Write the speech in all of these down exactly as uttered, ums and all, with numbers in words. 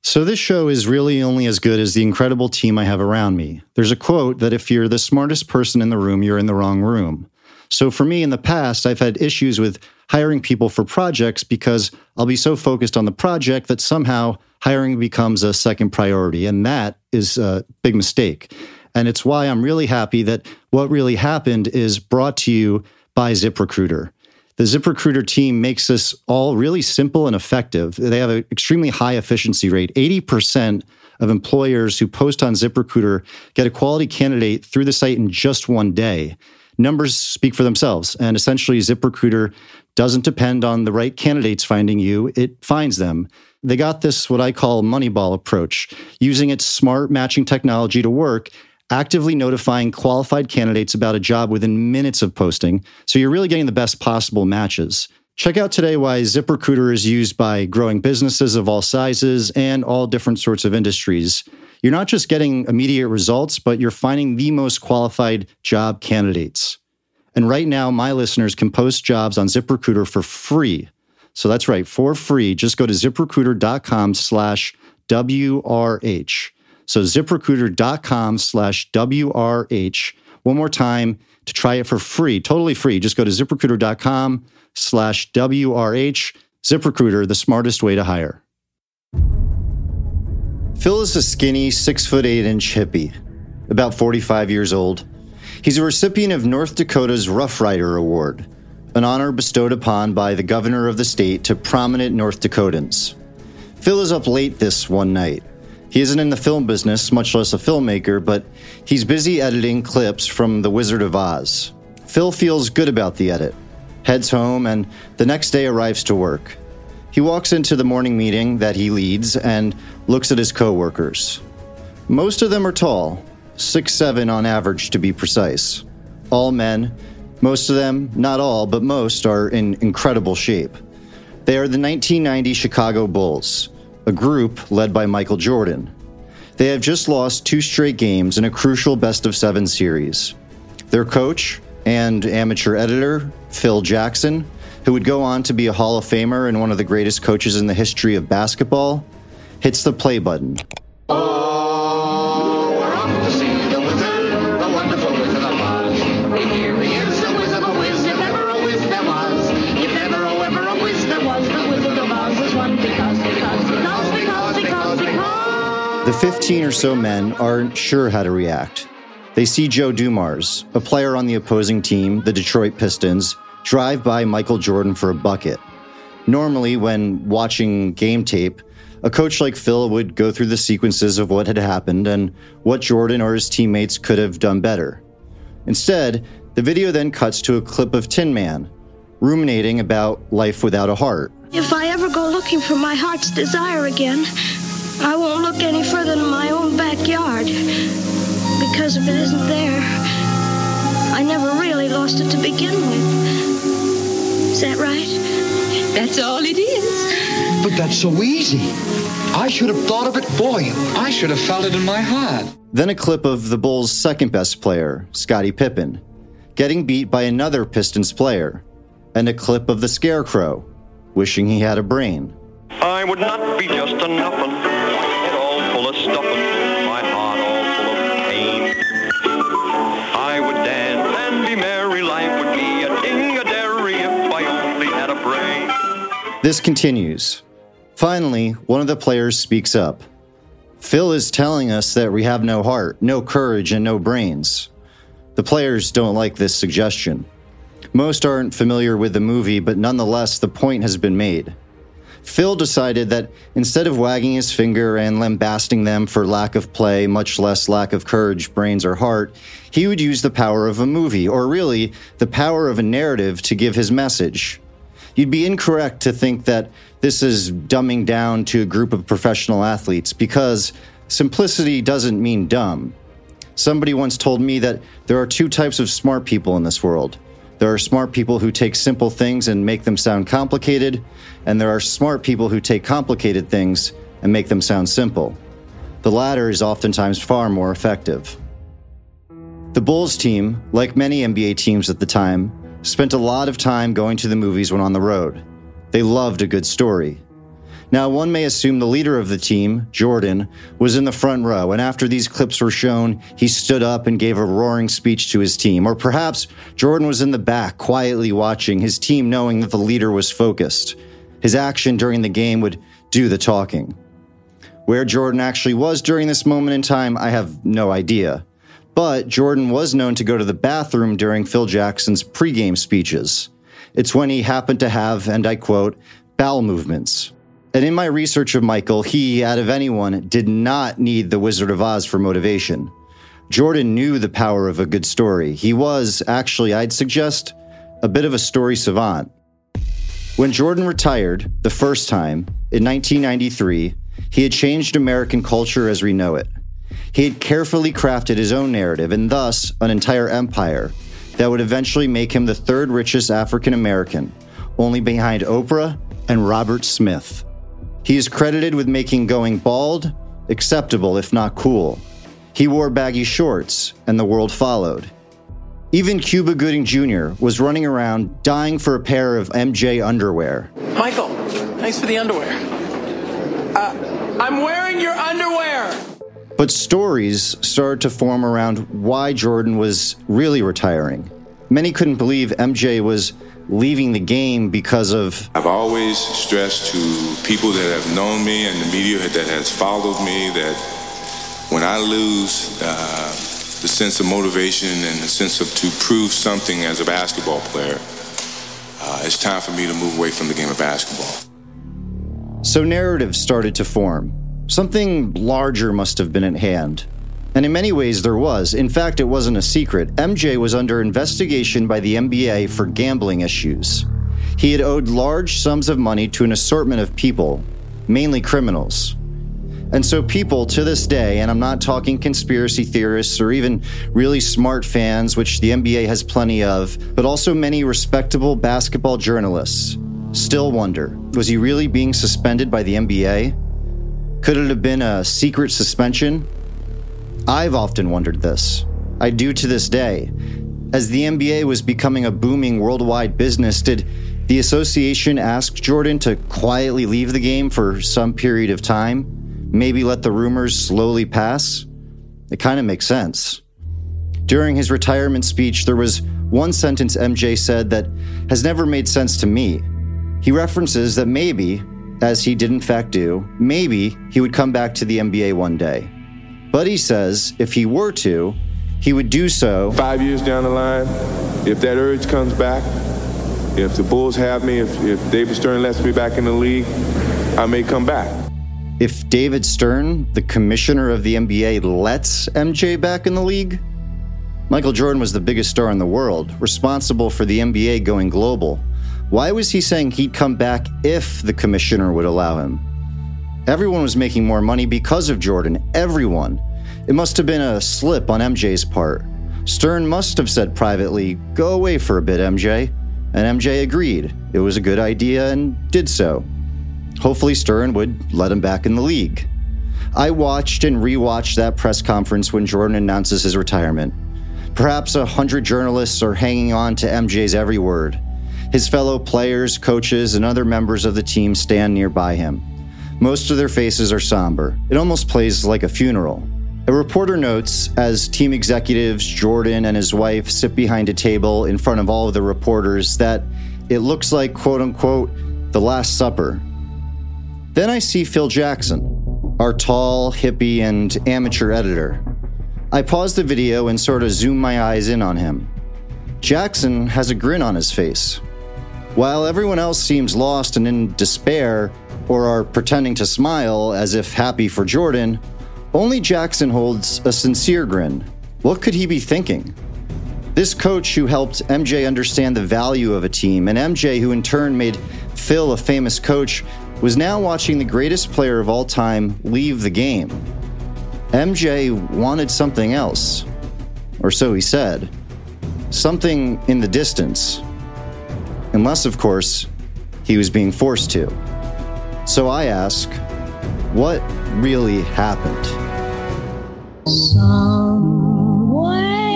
So this show is really only as good as the incredible team I have around me. There's a quote that if you're the smartest person in the room, you're in the wrong room. So for me in the past, I've had issues with hiring people for projects because I'll be so focused on the project that somehow hiring becomes a second priority. And that is a big mistake. And it's why I'm really happy that What Really Happened is brought to you by ZipRecruiter. The ZipRecruiter team makes this all really simple and effective. They have an extremely high efficiency rate. eighty percent of employers who post on ZipRecruiter get a quality candidate through the site in just one day. Numbers speak for themselves, and essentially ZipRecruiter doesn't depend on the right candidates finding you, it finds them. They got this, what I call Moneyball approach, using its smart matching technology to work, actively notifying qualified candidates about a job within minutes of posting, so you're really getting the best possible matches. Check out today why ZipRecruiter is used by growing businesses of all sizes and all different sorts of industries. You're not just getting immediate results, but you're finding the most qualified job candidates. And right now, my listeners can post jobs on ZipRecruiter for free. So that's right, for free. Just go to ZipRecruiter.com slash WRH. So ZipRecruiter.com slash WRH. One more time to try it for free, totally free. Just go to ZipRecruiter.com slash WRH. ZipRecruiter, the smartest way to hire. Phil is a skinny, six foot eight inch hippie, about forty-five years old. He's a recipient of North Dakota's Rough Rider Award, an honor bestowed upon by the governor of the state to prominent North Dakotans. Phil is up late this one night. He isn't in the film business, much less a filmmaker, but he's busy editing clips from The Wizard of Oz. Phil feels good about the edit, heads home, and the next day arrives to work. He walks into the morning meeting that he leads and looks at his coworkers. Most of them are tall, six seven on average to be precise. All men. Most of them, not all, but most, are in incredible shape. They are the nineteen ninety Chicago Bulls, a group led by Michael Jordan. They have just lost two straight games in a crucial best-of-seven series. Their coach and amateur editor, Phil Jackson, who would go on to be a Hall of Famer and one of the greatest coaches in the history of basketball, hits the play button. Oh, we're off to see the wizard, the wonderful Wizard of Oz. And here he is, the Wizard of Wiz, if ever a whiz there was. If ever, oh, ever a whiz there was, the Wizard of Oz is one because, because, because, because, because, because. The fifteen or so men aren't sure how to react. They see Joe Dumars, a player on the opposing team, the Detroit Pistons, drive by Michael Jordan for a bucket. Normally, when watching game tape, a coach like Phil would go through the sequences of what had happened and what Jordan or his teammates could have done better. Instead, the video then cuts to a clip of Tin Man, ruminating about life without a heart. If I ever go looking for my heart's desire again, I won't look any further than my own backyard. Because if it isn't there, I never really lost it to begin with. Is that right? That's all it is. But that's so easy. I should have thought of it for you. I should have felt it in my heart. Then a clip of the Bulls' second best player, Scottie Pippen, getting beat by another Pistons player, and a clip of the Scarecrow, wishing he had a brain. I would not be just a nuffin', head all full of stuffin', my heart all full of pain. I would dance and be merry, life would be a ding-a-dairy if I only had a brain. This continues. Finally, one of the players speaks up. Phil is telling us that we have no heart, no courage, and no brains. The players don't like this suggestion. Most aren't familiar with the movie, but nonetheless, the point has been made. Phil decided that instead of wagging his finger and lambasting them for lack of play, much less lack of courage, brains, or heart, he would use the power of a movie, or really, the power of a narrative to give his message. You'd be incorrect to think that this is dumbing down to a group of professional athletes, because simplicity doesn't mean dumb. Somebody once told me that there are two types of smart people in this world. There are smart people who take simple things and make them sound complicated, and there are smart people who take complicated things and make them sound simple. The latter is oftentimes far more effective. The Bulls team, like many N B A teams at the time, spent a lot of time going to the movies when on the road. They loved a good story. Now, one may assume the leader of the team, Jordan, was in the front row, and after these clips were shown, he stood up and gave a roaring speech to his team. Or perhaps Jordan was in the back, quietly watching his team, knowing that the leader was focused. His action during the game would do the talking. Where Jordan actually was during this moment in time, I have no idea. But Jordan was known to go to the bathroom during Phil Jackson's pregame speeches. It's when he happened to have, and I quote, bowel movements. And in my research of Michael, he, out of anyone, did not need the Wizard of Oz for motivation. Jordan knew the power of a good story. He was, actually, I'd suggest, a bit of a story savant. When Jordan retired, the first time, in nineteen ninety-three, he had changed American culture as we know it. He had carefully crafted his own narrative, and thus an entire empire that would eventually make him the third richest African American, only behind Oprah and Robert Smith. He is credited with making going bald acceptable, if not cool. He wore baggy shorts, and the world followed. Even Cuba Gooding Junior was running around dying for a pair of M J underwear. Michael, thanks for the underwear. Uh, I'm wearing your underwear! But stories started to form around why Jordan was really retiring. Many couldn't believe M J was leaving the game because of... I've always stressed to people that have known me and the media that has followed me that when I lose uh, the sense of motivation and the sense of to prove something as a basketball player, uh, it's time for me to move away from the game of basketball. So narratives started to form. Something larger must have been at hand. And in many ways there was. In fact, it wasn't a secret. M J was under investigation by the N B A for gambling issues. He had owed large sums of money to an assortment of people, mainly criminals. And so people to this day, and I'm not talking conspiracy theorists or even really smart fans, which the N B A has plenty of, but also many respectable basketball journalists, still wonder, was he really being suspended by the N B A? Could it have been a secret suspension? I've often wondered this. I do to this day. As the N B A was becoming a booming worldwide business, did the association ask Jordan to quietly leave the game for some period of time? Maybe let the rumors slowly pass? It kind of makes sense. During his retirement speech, there was one sentence M J said that has never made sense to me. He references that maybe, as he did in fact do, maybe he would come back to the N B A one day. But he says if he were to, he would do so... Five years down the line, if that urge comes back, if the Bulls have me, if, if David Stern lets me back in the league, I may come back. If David Stern, the commissioner of the N B A, lets M J back in the league? Michael Jordan was the biggest star in the world, responsible for the N B A going global. Why was he saying he'd come back if the commissioner would allow him? Everyone was making more money because of Jordan. Everyone. It must have been a slip on M J's part. Stern must have said privately, "Go away for a bit, M J." And M J agreed. It was a good idea and did so. Hopefully Stern would let him back in the league. I watched and rewatched that press conference when Jordan announces his retirement. Perhaps a hundred journalists are hanging on to M J's every word. His fellow players, coaches, and other members of the team stand nearby him. Most of their faces are somber. It almost plays like a funeral. A reporter notes, as team executives Jordan and his wife sit behind a table in front of all of the reporters, that it looks like, quote-unquote, the Last Supper. Then I see Phil Jackson, our tall, hippie, and amateur editor. I pause the video and sort of zoom my eyes in on him. Jackson has a grin on his face. While everyone else seems lost and in despair, or are pretending to smile as if happy for Jordan, only Jackson holds a sincere grin. What could he be thinking? This coach who helped M J understand the value of a team, and M J who in turn made Phil a famous coach, was now watching the greatest player of all time leave the game. M J wanted something else, or so he said. Something in the distance. Unless, of course, he was being forced to. So I ask, what really happened? Somewhere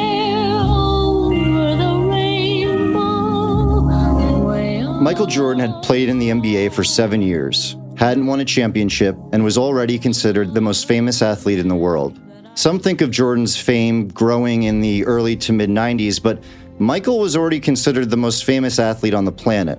over the rainbow, way on. Michael Jordan had played in the N B A for seven years. hadn't won a championship, and was already considered the most famous athlete in the world. Some think of Jordan's fame growing in the early to mid-nineties, but Michael was already considered the most famous athlete on the planet.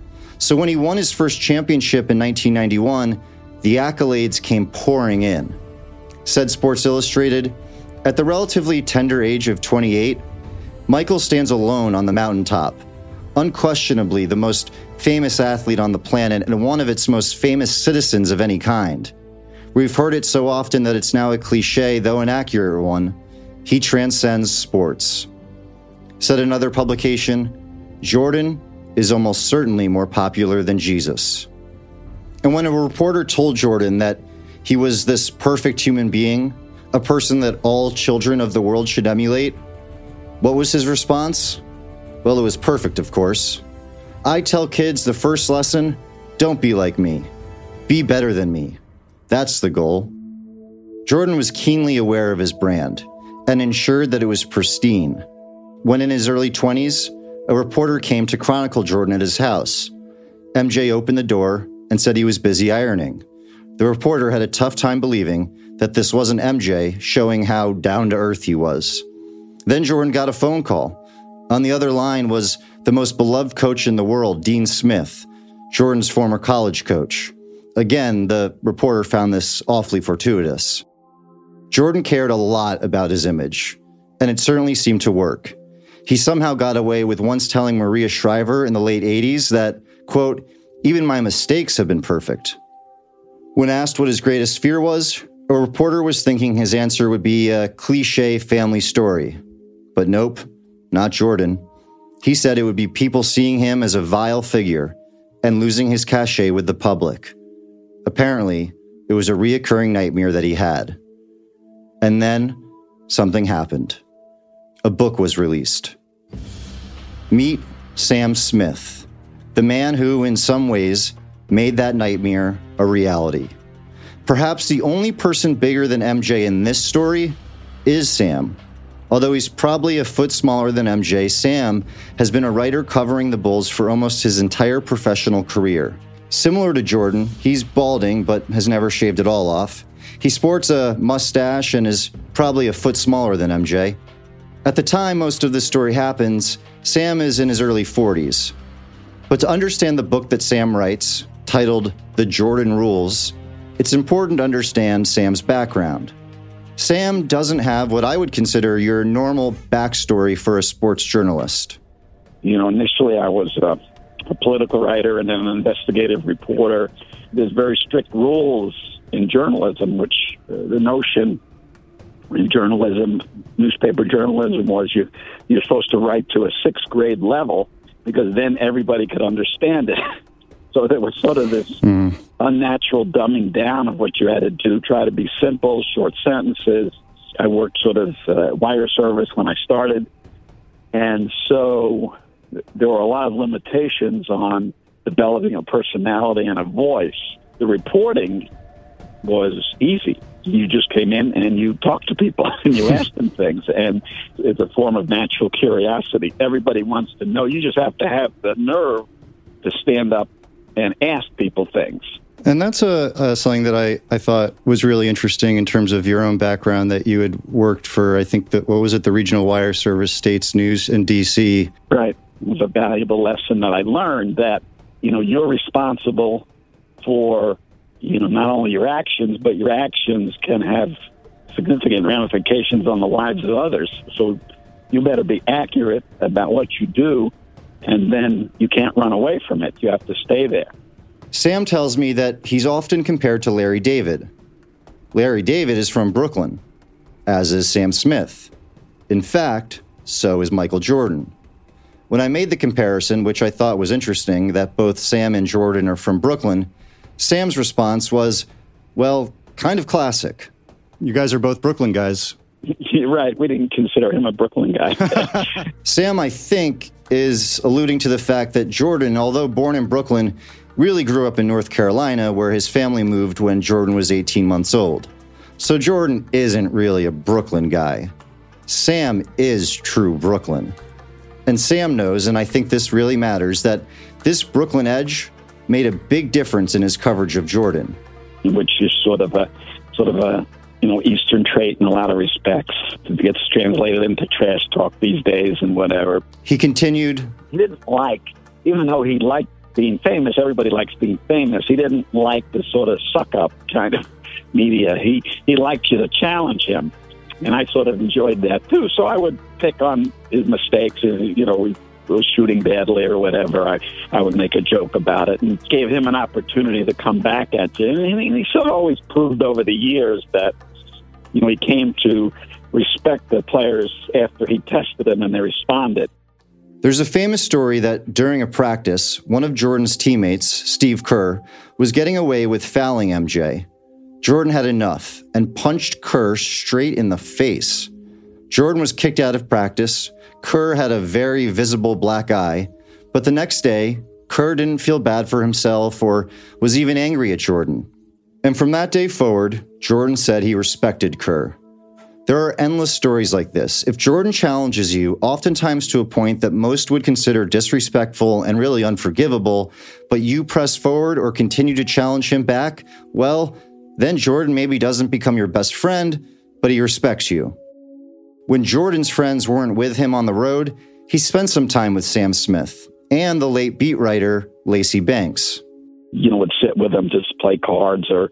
So when he won his first championship in nineteen ninety-one, the accolades came pouring in. Said Sports Illustrated, at the relatively tender age of twenty-eight, Michael stands alone on the mountaintop, unquestionably the most famous athlete on the planet and one of its most famous citizens of any kind. We've heard it so often that it's now a cliche, though an accurate one. He transcends sports. Said another publication, Jordan is almost certainly more popular than Jesus. And when a reporter told Jordan that he was this perfect human being, a person that all children of the world should emulate, what was his response? Well, it was perfect, of course. I tell kids the first lesson, don't be like me. Be better than me. That's the goal. Jordan was keenly aware of his brand and ensured that it was pristine. When in his early twenties, a reporter came to chronicle Jordan at his house. M J opened the door and said he was busy ironing. The reporter had a tough time believing that this wasn't M J showing how down-to-earth he was. Then Jordan got a phone call. On the other line was the most beloved coach in the world, Dean Smith, Jordan's former college coach. Again, the reporter found this awfully fortuitous. Jordan cared a lot about his image, and it certainly seemed to work. He somehow got away with once telling Maria Shriver in the late eighties that, quote, even my mistakes have been perfect. When asked what his greatest fear was, a reporter was thinking his answer would be a cliche family story. But nope, not Jordan. He said it would be people seeing him as a vile figure and losing his cachet with the public. Apparently, it was a reoccurring nightmare that he had. And then, something happened. A book was released. Meet Sam Smith, the man who, in some ways, made that nightmare a reality. Perhaps the only person bigger than M J in this story is Sam. Although he's probably a foot smaller than M J, Sam has been a writer covering the Bulls for almost his entire professional career. Similar to Jordan, he's balding but has never shaved it all off. He sports a mustache and is probably a foot smaller than M J. At the time most of this story happens, Sam is in his early forties. But to understand the book that Sam writes, titled The Jordan Rules, it's important to understand Sam's background. Sam doesn't have what I would consider your normal backstory for a sports journalist. You know, initially I was a, a political writer and then an investigative reporter. There's very strict rules in journalism, which uh, the notion in journalism, newspaper journalism, was you, you're supposed to write to a sixth grade level because then everybody could understand it. So there was sort of this mm. unnatural dumbing down of what you had to do, try to be simple, short sentences. I worked sort of uh, wire service when I started. And so there were a lot of limitations on developing a personality and a voice. The reporting was easy. You just came in and you talked to people and you asked them things. And it's a form of natural curiosity. Everybody wants to know. You just have to have the nerve to stand up and ask people things. And that's a, a something that I, I thought was really interesting in terms of your own background, that you had worked for, I think, that what was it, the Regional Wire Service States News in D C. Right. It was a valuable lesson that I learned, that, you know, you're responsible for, you know, not only your actions, but your actions can have significant ramifications on the lives of others. So you better be accurate about what you do, and then you can't run away from it. You have to stay there. Sam tells me that he's often compared to Larry David. Larry David is from Brooklyn, as is Sam Smith. In fact, so is Michael Jordan. When I made the comparison, which I thought was interesting, that both Sam and Jordan are from Brooklyn, Sam's response was, well, kind of classic. You guys are both Brooklyn guys. You're right. We didn't consider him a Brooklyn guy. Sam, I think, is alluding to the fact that Jordan, although born in Brooklyn, really grew up in North Carolina, where his family moved when Jordan was eighteen months old. So Jordan isn't really a Brooklyn guy. Sam is true Brooklyn. And Sam knows, and I think this really matters, that this Brooklyn edge made a big difference in his coverage of Jordan. Which is sort of a, sort of a, you know, Eastern trait in a lot of respects. It gets translated into trash talk these days and whatever. He continued, He didn't like, even though he liked being famous, everybody likes being famous, he didn't like the sort of suck-up kind of media. He, he liked you to challenge him. And I sort of enjoyed that, too. So I would pick on his mistakes. You know, we was shooting badly or whatever. I, I would make a joke about it and gave him an opportunity to come back at you. And he, he sort of always proved over the years that, you know, he came to respect the players after he tested them and they responded. There's a famous story that during a practice, one of Jordan's teammates, Steve Kerr, was getting away with fouling M J. Jordan had enough and punched Kerr straight in the face. Jordan was kicked out of practice. Kerr had a very visible black eye, but the next day, Kerr didn't feel bad for himself or was even angry at Jordan. And from that day forward, Jordan said he respected Kerr. There are endless stories like this. If Jordan challenges you, oftentimes to a point that most would consider disrespectful and really unforgivable, but you press forward or continue to challenge him back, well, then Jordan maybe doesn't become your best friend, but he respects you. When Jordan's friends weren't with him on the road, he spent some time with Sam Smith and the late beat writer Lacey Banks. You know, would sit with them, just play cards or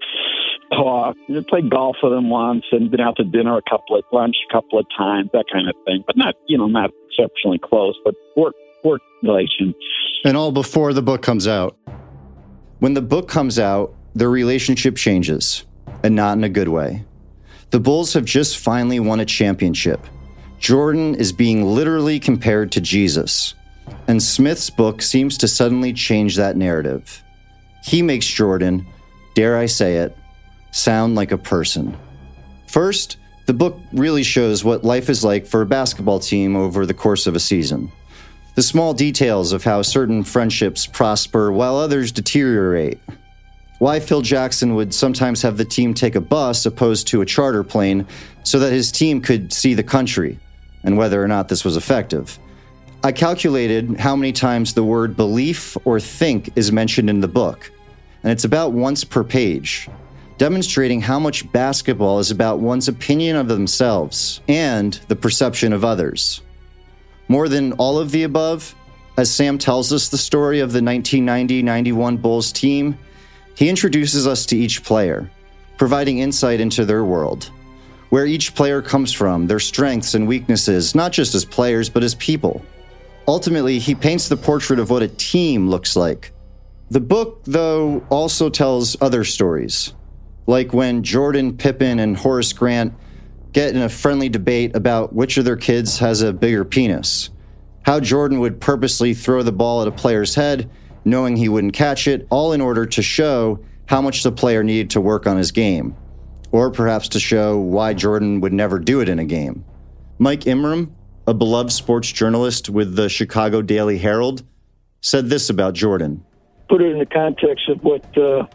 talk. You know, played golf with them once and been out to dinner a couple of lunch a couple of times, that kind of thing. But not, you know, not exceptionally close, but work work relation. And all before the book comes out. When the book comes out, their relationship changes, and not in a good way. The Bulls have just finally won a championship. Jordan is being literally compared to Jesus, and Smith's book seems to suddenly change that narrative. He makes Jordan, dare I say it, sound like a person. First, the book really shows what life is like for a basketball team over the course of a season. The small details of how certain friendships prosper while others deteriorate. Why Phil Jackson would sometimes have the team take a bus opposed to a charter plane so that his team could see the country, and whether or not this was effective. I calculated how many times the word belief or think is mentioned in the book, and it's about once per page, demonstrating how much basketball is about one's opinion of themselves and the perception of others. More than all of the above, as Sam tells us the story of the nineteen ninety ninety-one Bulls team, he introduces us to each player, providing insight into their world, where each player comes from, their strengths and weaknesses, not just as players, but as people. Ultimately, he paints the portrait of what a team looks like. The book, though, also tells other stories, like when Jordan, Pippen, and Horace Grant get in a friendly debate about which of their kids has a bigger penis, how Jordan would purposely throw the ball at a player's head, knowing he wouldn't catch it, all in order to show how much the player needed to work on his game, or perhaps to show why Jordan would never do it in a game. Mike Imram, a beloved sports journalist with the Chicago Daily Herald, said this about Jordan. Put it in the context of what uh,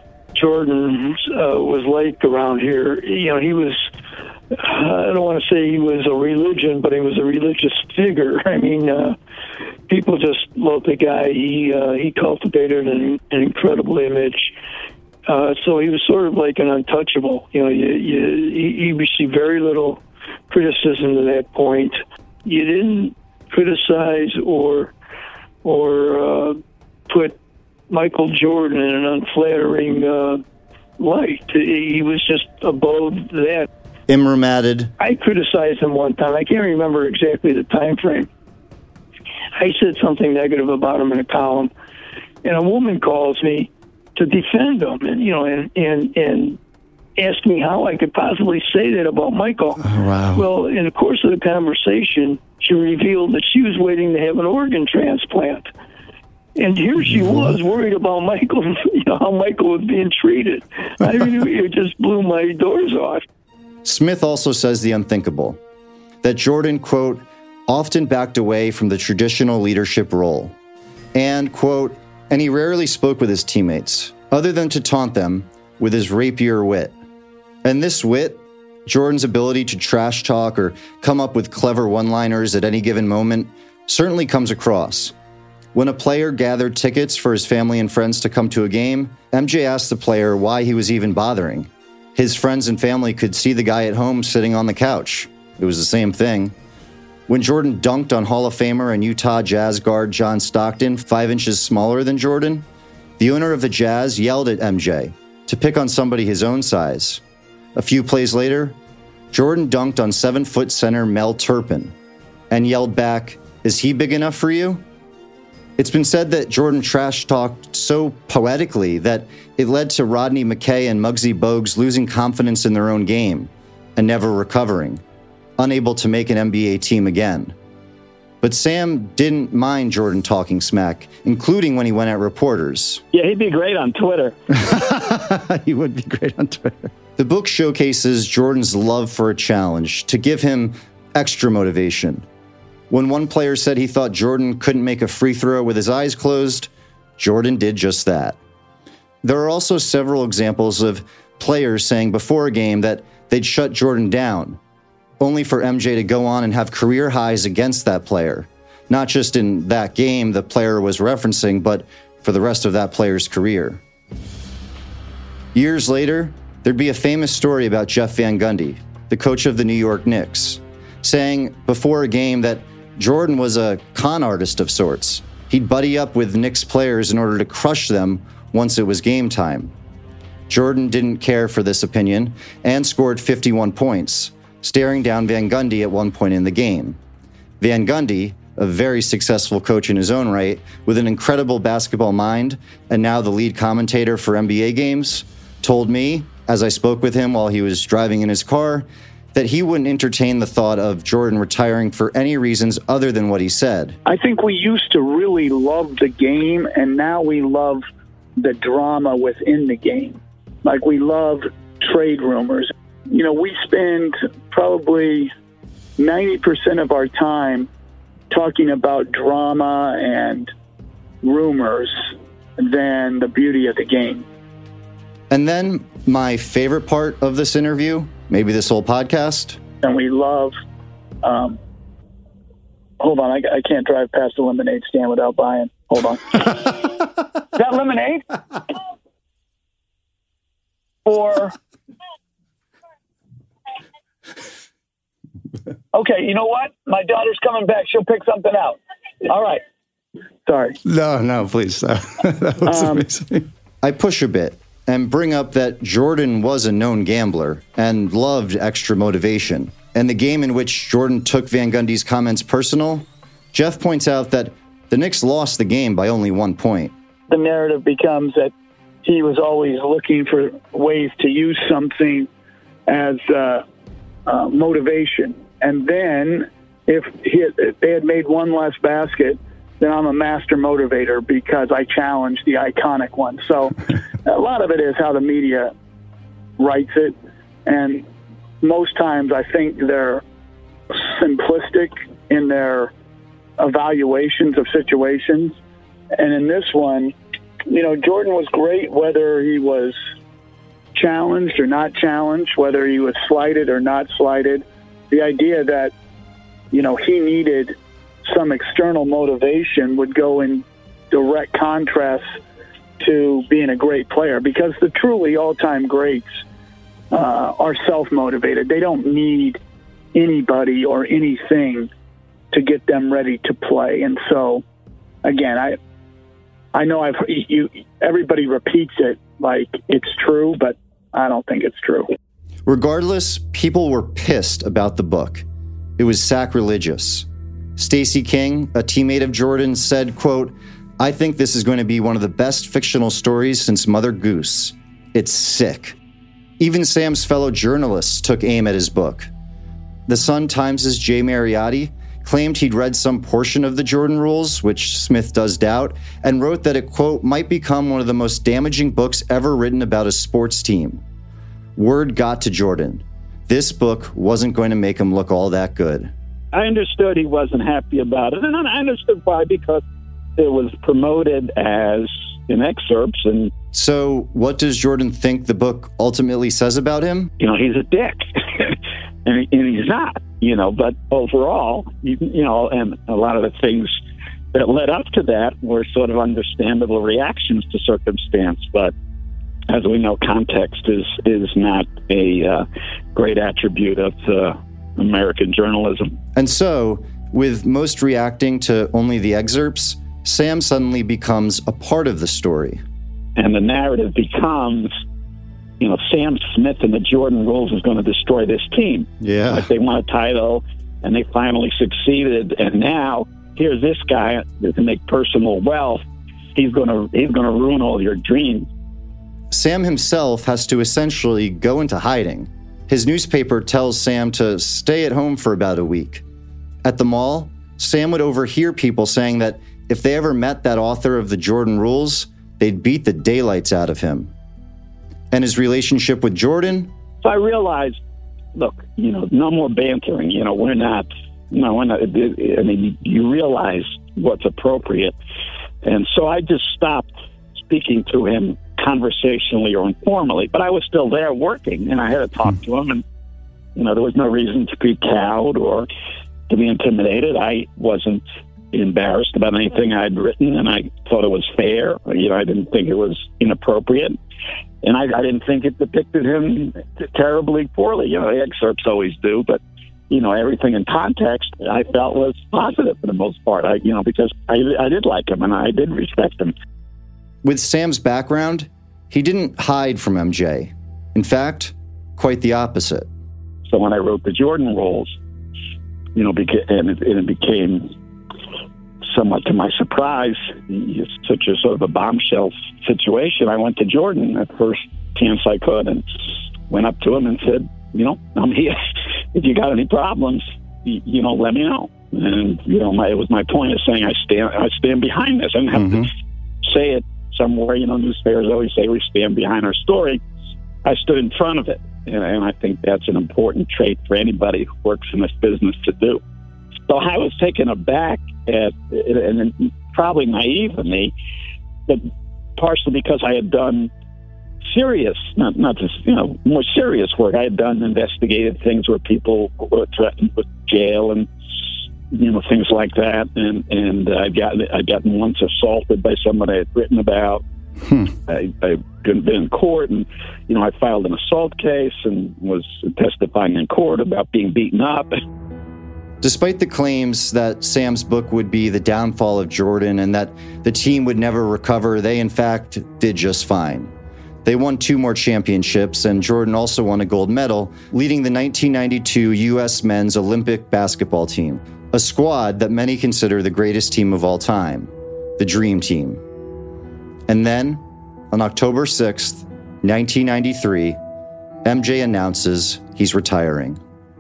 Jordan uh, was like around here. You know, he was, I don't want to say he was a religion, but he was a religious figure. I mean, uh, people just loved the guy. He uh, he cultivated an, an incredible image. Uh, so he was sort of like an untouchable. You know, you, you, he received very little criticism to that point. You didn't criticize or or uh, put Michael Jordan in an unflattering uh, light. He was just above that. Imram added, I criticized him one time. I can't remember exactly the time frame. I said something negative about him in a column, and a woman calls me to defend him, and you know, and and and asked me how I could possibly say that about Michael. Oh, wow. Well, in the course of the conversation, she revealed that she was waiting to have an organ transplant. And here she was, worried about Michael, you know, how Michael was being treated. I mean, it just blew my doors off. Smith also says the unthinkable, that Jordan, quote, often backed away from the traditional leadership role. And, quote, and he rarely spoke with his teammates, other than to taunt them with his rapier wit. And this wit, Jordan's ability to trash talk or come up with clever one-liners at any given moment, certainly comes across. When a player gathered tickets for his family and friends to come to a game, M J asked the player why he was even bothering. His friends and family could see the guy at home sitting on the couch. It was the same thing. When Jordan dunked on Hall of Famer and Utah Jazz guard John Stockton, five inches smaller than Jordan, the owner of the Jazz yelled at M J to pick on somebody his own size. A few plays later, Jordan dunked on seven-foot center Mel Turpin and yelled back, "Is he big enough for you?" It's been said that Jordan trash-talked so poetically that it led to Rodney McKay and Muggsy Bogues losing confidence in their own game and never recovering, unable to make an N B A team again. But Sam didn't mind Jordan talking smack, including when he went at reporters. Yeah, he'd be great on Twitter. He would be great on Twitter. The book showcases Jordan's love for a challenge to give him extra motivation. When one player said he thought Jordan couldn't make a free throw with his eyes closed, Jordan did just that. There are also several examples of players saying before a game that they'd shut Jordan down, only for M J to go on and have career highs against that player. Not just in that game the player was referencing, but for the rest of that player's career. Years later, there'd be a famous story about Jeff Van Gundy, the coach of the New York Knicks, saying before a game that Jordan was a con artist of sorts. He'd buddy up with Knicks players in order to crush them once it was game time. Jordan didn't care for this opinion and scored fifty-one points, staring down Van Gundy at one point in the game. Van Gundy, a very successful coach in his own right, with an incredible basketball mind, and now the lead commentator for N B A games, told me, as I spoke with him while he was driving in his car, that he wouldn't entertain the thought of Jordan retiring for any reasons other than what he said. I think we used to really love the game, and now we love the drama within the game. Like, we love trade rumors. You know, we spend probably ninety percent of our time talking about drama and rumors than the beauty of the game. And then my favorite part of this interview, maybe this whole podcast. And we love, um, hold on, I, I can't drive past the lemonade stand without buying. Hold on. Is that lemonade? Or, okay, you know what? My daughter's coming back. She'll pick something out. All right. Sorry. No, no, please. That was um, amazing. I push a bit and bring up that Jordan was a known gambler and loved extra motivation. And the game in which Jordan took Van Gundy's comments personal, Jeff points out that the Knicks lost the game by only one point. The narrative becomes that he was always looking for ways to use something as uh, uh, motivation. And then if, he had, if they had made one less basket, then I'm a master motivator because I challenged the iconic one. So a lot of it is how the media writes it. And most times I think they're simplistic in their evaluations of situations. And in this one, you know, Jordan was great whether he was challenged or not challenged, whether he was slighted or not slighted. The idea that, you know, he needed some external motivation would go in direct contrast to being a great player, because the truly all-time greats uh, are self-motivated. They don't need anybody or anything to get them ready to play. And so, again, I I know I've you everybody repeats it like it's true, but I don't think it's true. Regardless, people were pissed about the book. It was sacrilegious. Stacey King, a teammate of Jordan, said, quote, "I think this is going to be one of the best fictional stories since Mother Goose. It's sick." Even Sam's fellow journalists took aim at his book. The Sun-Times' Jay Mariotti claimed he'd read some portion of the Jordan Rules, which Smith does doubt, and wrote that it, quote, might become one of the most damaging books ever written about a sports team. Word got to Jordan. This book wasn't going to make him look all that good. I understood he wasn't happy about it, and I understood why, because it was promoted as in excerpts. And so what does Jordan think the book ultimately says about him? You know, he's a dick, and, and he's not, you know, but overall, you, you know, and a lot of the things that led up to that were sort of understandable reactions to circumstance, but as we know, context is is not a uh, great attribute of uh, American journalism. And so, with most reacting to only the excerpts, Sam suddenly becomes a part of the story. And the narrative becomes, you know, Sam Smith and the Jordan rules is going to destroy this team. Yeah. Like they won a title, and they finally succeeded, and now here's this guy to make personal wealth. He's going to he's going to ruin all your dreams. Sam himself has to essentially go into hiding. His newspaper tells Sam to stay at home for about a week. At the mall, Sam would overhear people saying that if they ever met that author of the Jordan Rules, they'd beat the daylights out of him. And his relationship with Jordan? So I realized, look, you know, no more bantering. You know, we're not, no, we're not, I mean, you realize what's appropriate. And so I just stopped speaking to him conversationally or informally, but I was still there working, and I had to talk hmm. to him, and, you know, there was no reason to be cowed or to be intimidated. I wasn't embarrassed about anything I'd written, and I thought it was fair. You know, I didn't think it was inappropriate, and I, I didn't think it depicted him terribly poorly. You know, the excerpts always do, but, you know, everything in context I felt was positive for the most part, I, you know, because I, I did like him, and I did respect him. With Sam's background, he didn't hide from M J. In fact, quite the opposite. So when I wrote the Jordan Rules, you know, beca- and, it, and it became somewhat to my surprise, it's such a sort of a bombshell situation, I went to Jordan at first chance I could and went up to him and said, you know, I'm here. If you got any problems, you, you know, let me know. And, you know, my, it was my point of saying I stand I stand behind this. I didn't have mm-hmm. to say it somewhere. You know, newspapers always say we stand behind our story. I stood in front of it. And, and I think that's an important trait for anybody who works in this business to do. So I was taken aback at, and probably naive of me, but partially because I had done serious, not not just, you know, more serious work. I had done investigative things where people were threatened with jail and, you know, things like that. And and I'd gotten I'd gotten once assaulted by somebody I had written about. Hmm. I, I'd been in court, and, you know, I filed an assault case and was testifying in court about being beaten up. Despite the claims that Sam's book would be the downfall of Jordan and that the team would never recover, they in fact did just fine. They won two more championships, and Jordan also won a gold medal, leading the nineteen ninety-two U S men's Olympic basketball team, a squad that many consider the greatest team of all time, the Dream Team. And then, on October sixth, nineteen ninety-three, M J announces he's retiring.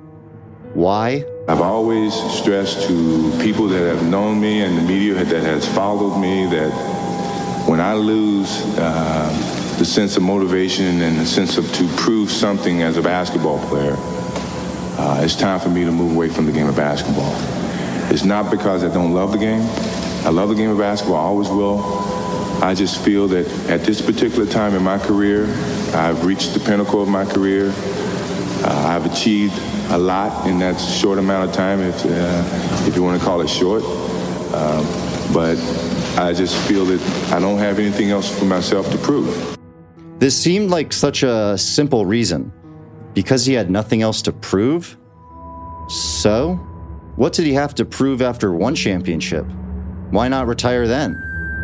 Why? I've always stressed to people that have known me and the media that has followed me that when I lose uh, the sense of motivation and the sense of to prove something as a basketball player, uh, it's time for me to move away from the game of basketball. It's not because I don't love the game. I love the game of basketball, I always will. I just feel that at this particular time in my career, I've reached the pinnacle of my career. Uh, I've achieved a lot in that short amount of time, if, uh, if you want to call it short. Um, but I just feel that I don't have anything else for myself to prove. This seemed like such a simple reason. Because he had nothing else to prove? So, what did he have to prove after one championship? Why not retire then?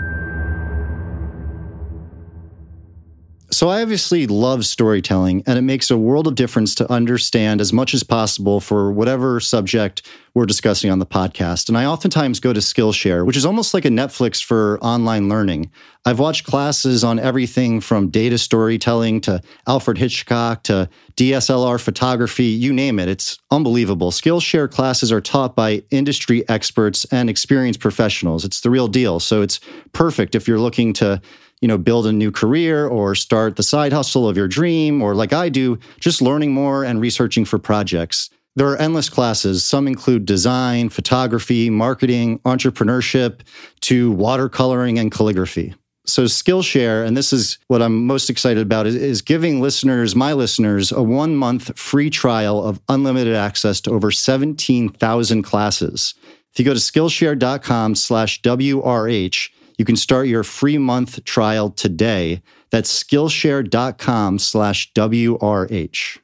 So I obviously love storytelling, and it makes a world of difference to understand as much as possible for whatever subject we're discussing on the podcast. And I oftentimes go to Skillshare, which is almost like a Netflix for online learning. I've watched classes on everything from data storytelling to Alfred Hitchcock to D S L R photography, you name it. It's unbelievable. Skillshare classes are taught by industry experts and experienced professionals. It's the real deal. So it's perfect if you're looking to, you know, build a new career or start the side hustle of your dream, or like I do, just learning more and researching for projects. There are endless classes. Some include design, photography, marketing, entrepreneurship, to watercoloring and calligraphy. So Skillshare, and this is what I'm most excited about, is, is giving listeners, my listeners, a one-month free trial of unlimited access to over seventeen thousand classes. If you go to Skillshare.com slash WRH, you can start your free month trial today. That's Skillshare.com slash WRH.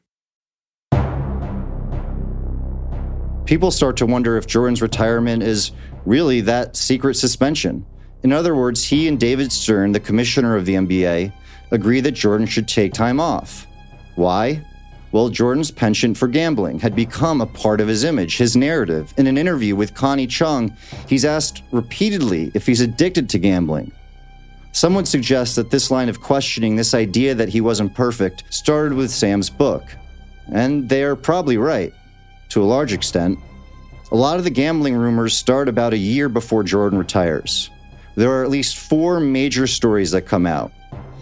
People start to wonder if Jordan's retirement is really that secret suspension. In other words, he and David Stern, the commissioner of the N B A, agree that Jordan should take time off. Why? Well, Jordan's penchant for gambling had become a part of his image, his narrative. In an interview with Connie Chung, he's asked repeatedly if he's addicted to gambling. Some would suggest that this line of questioning, this idea that he wasn't perfect, started with Sam's book. And they are probably right, to a large extent. A lot of the gambling rumors start about a year before Jordan retires. There are at least four major stories that come out.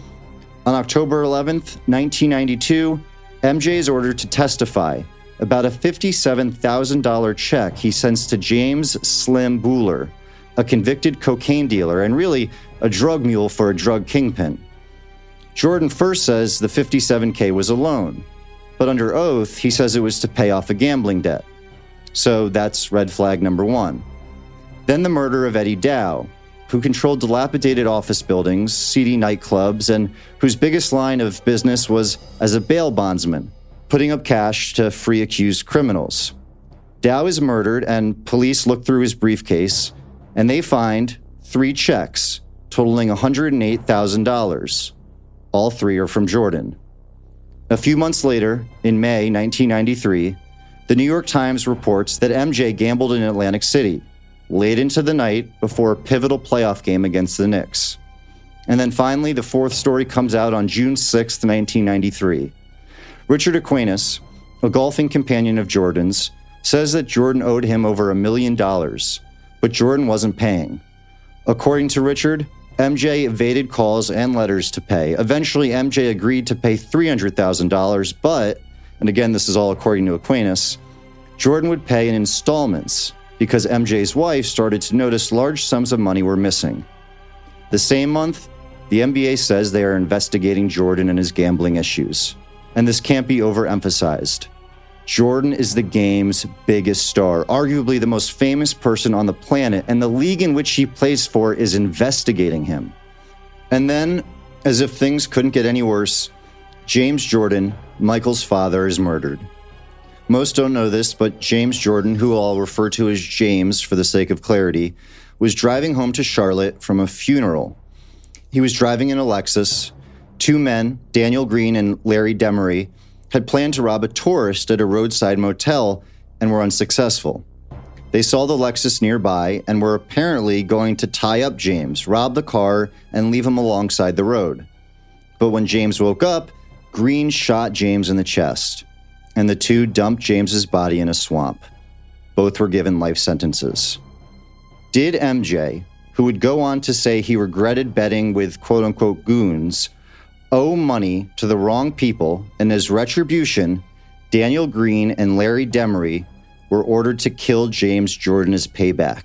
On October eleventh, nineteen ninety-two, M J is ordered to testify about a fifty-seven thousand dollars check he sends to James Slim Buhler, a convicted cocaine dealer and really a drug mule for a drug kingpin. Jordan first says the fifty-seven thousand was a loan, but under oath, he says it was to pay off a gambling debt. So that's red flag number one. Then the murder of Eddie Dow, who controlled dilapidated office buildings, seedy nightclubs, and whose biggest line of business was as a bail bondsman, putting up cash to free accused criminals. Dow is murdered, and police look through his briefcase, and they find three checks totaling one hundred eight thousand dollars. All three are from Jordan. A few months later, in May nineteen ninety-three, the New York Times reports that M J gambled in Atlantic City, late into the night before a pivotal playoff game against the Knicks. And then finally, the fourth story comes out on June sixth, nineteen ninety-three. Richard Aquinas, a golfing companion of Jordan's, says that Jordan owed him over a million dollars, but Jordan wasn't paying. According to Richard, M J evaded calls and letters to pay. Eventually, M J agreed to pay three hundred thousand dollars, but, and again, this is all according to Aquinas, Jordan would pay in installments because M J's wife started to notice large sums of money were missing. The same month, the N B A says they are investigating Jordan and his gambling issues. And this can't be overemphasized. Jordan is the game's biggest star, arguably the most famous person on the planet, and the league in which he plays for is investigating him. And then, as if things couldn't get any worse, James Jordan, Michael's father, is murdered. Most don't know this, but James Jordan, who I'll refer to as James for the sake of clarity, was driving home to Charlotte from a funeral. He was driving in a Lexus. Two men, Daniel Green and Larry Demery, had planned to rob a tourist at a roadside motel and were unsuccessful. They saw the Lexus nearby and were apparently going to tie up James, rob the car, and leave him alongside the road. But when James woke up, Green shot James in the chest, and the two dumped James's body in a swamp. Both were given life sentences. Did M J, who would go on to say he regretted betting with quote-unquote goons, owe money to the wrong people, and as retribution, Daniel Green and Larry Demery were ordered to kill James Jordan as payback?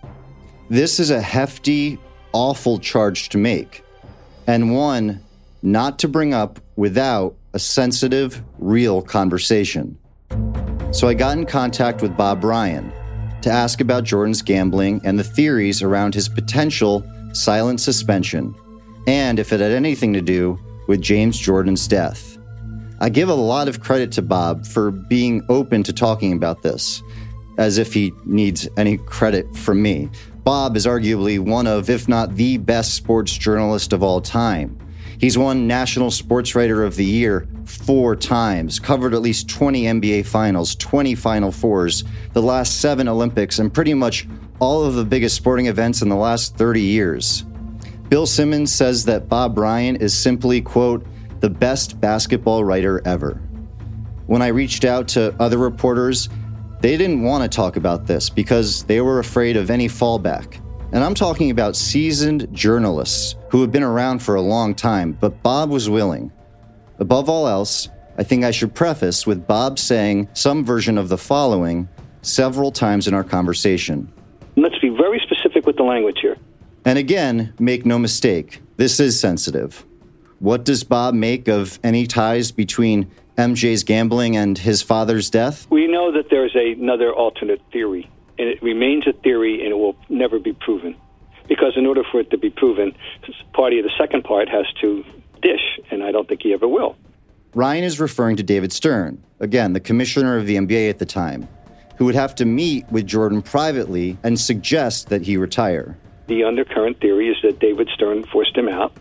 This is a hefty, awful charge to make, and one not to bring up without a sensitive, real conversation. So I got in contact with Bob Ryan to ask about Jordan's gambling and the theories around his potential silent suspension, and if it had anything to do with James Jordan's death. I give a lot of credit to Bob for being open to talking about this, as if he needs any credit from me. Bob is arguably one of, if not the best sports journalist of all time. He's won National Sports Writer of the Year four times, covered at least twenty N B A Finals, twenty Final Fours, the last seven Olympics, and pretty much all of the biggest sporting events in the last thirty years. Bill Simmons says that Bob Ryan is simply, quote, the best basketball writer ever. When I reached out to other reporters, they didn't want to talk about this because they were afraid of any fallback. And I'm talking about seasoned journalists who have been around for a long time, but Bob was willing. Above all else, I think I should preface with Bob saying some version of the following several times in our conversation. Let's be very specific with the language here. And again, make no mistake, this is sensitive. What does Bob make of any ties between M J's gambling and his father's death? We know that there's a, another alternate theory and it remains a theory, and it will never be proven. Because in order for it to be proven, party of the second part has to dish, and I don't think he ever will. Ryan is referring to David Stern, again, the commissioner of the N B A at the time, who would have to meet with Jordan privately and suggest that he retire. The undercurrent theory is that David Stern forced him out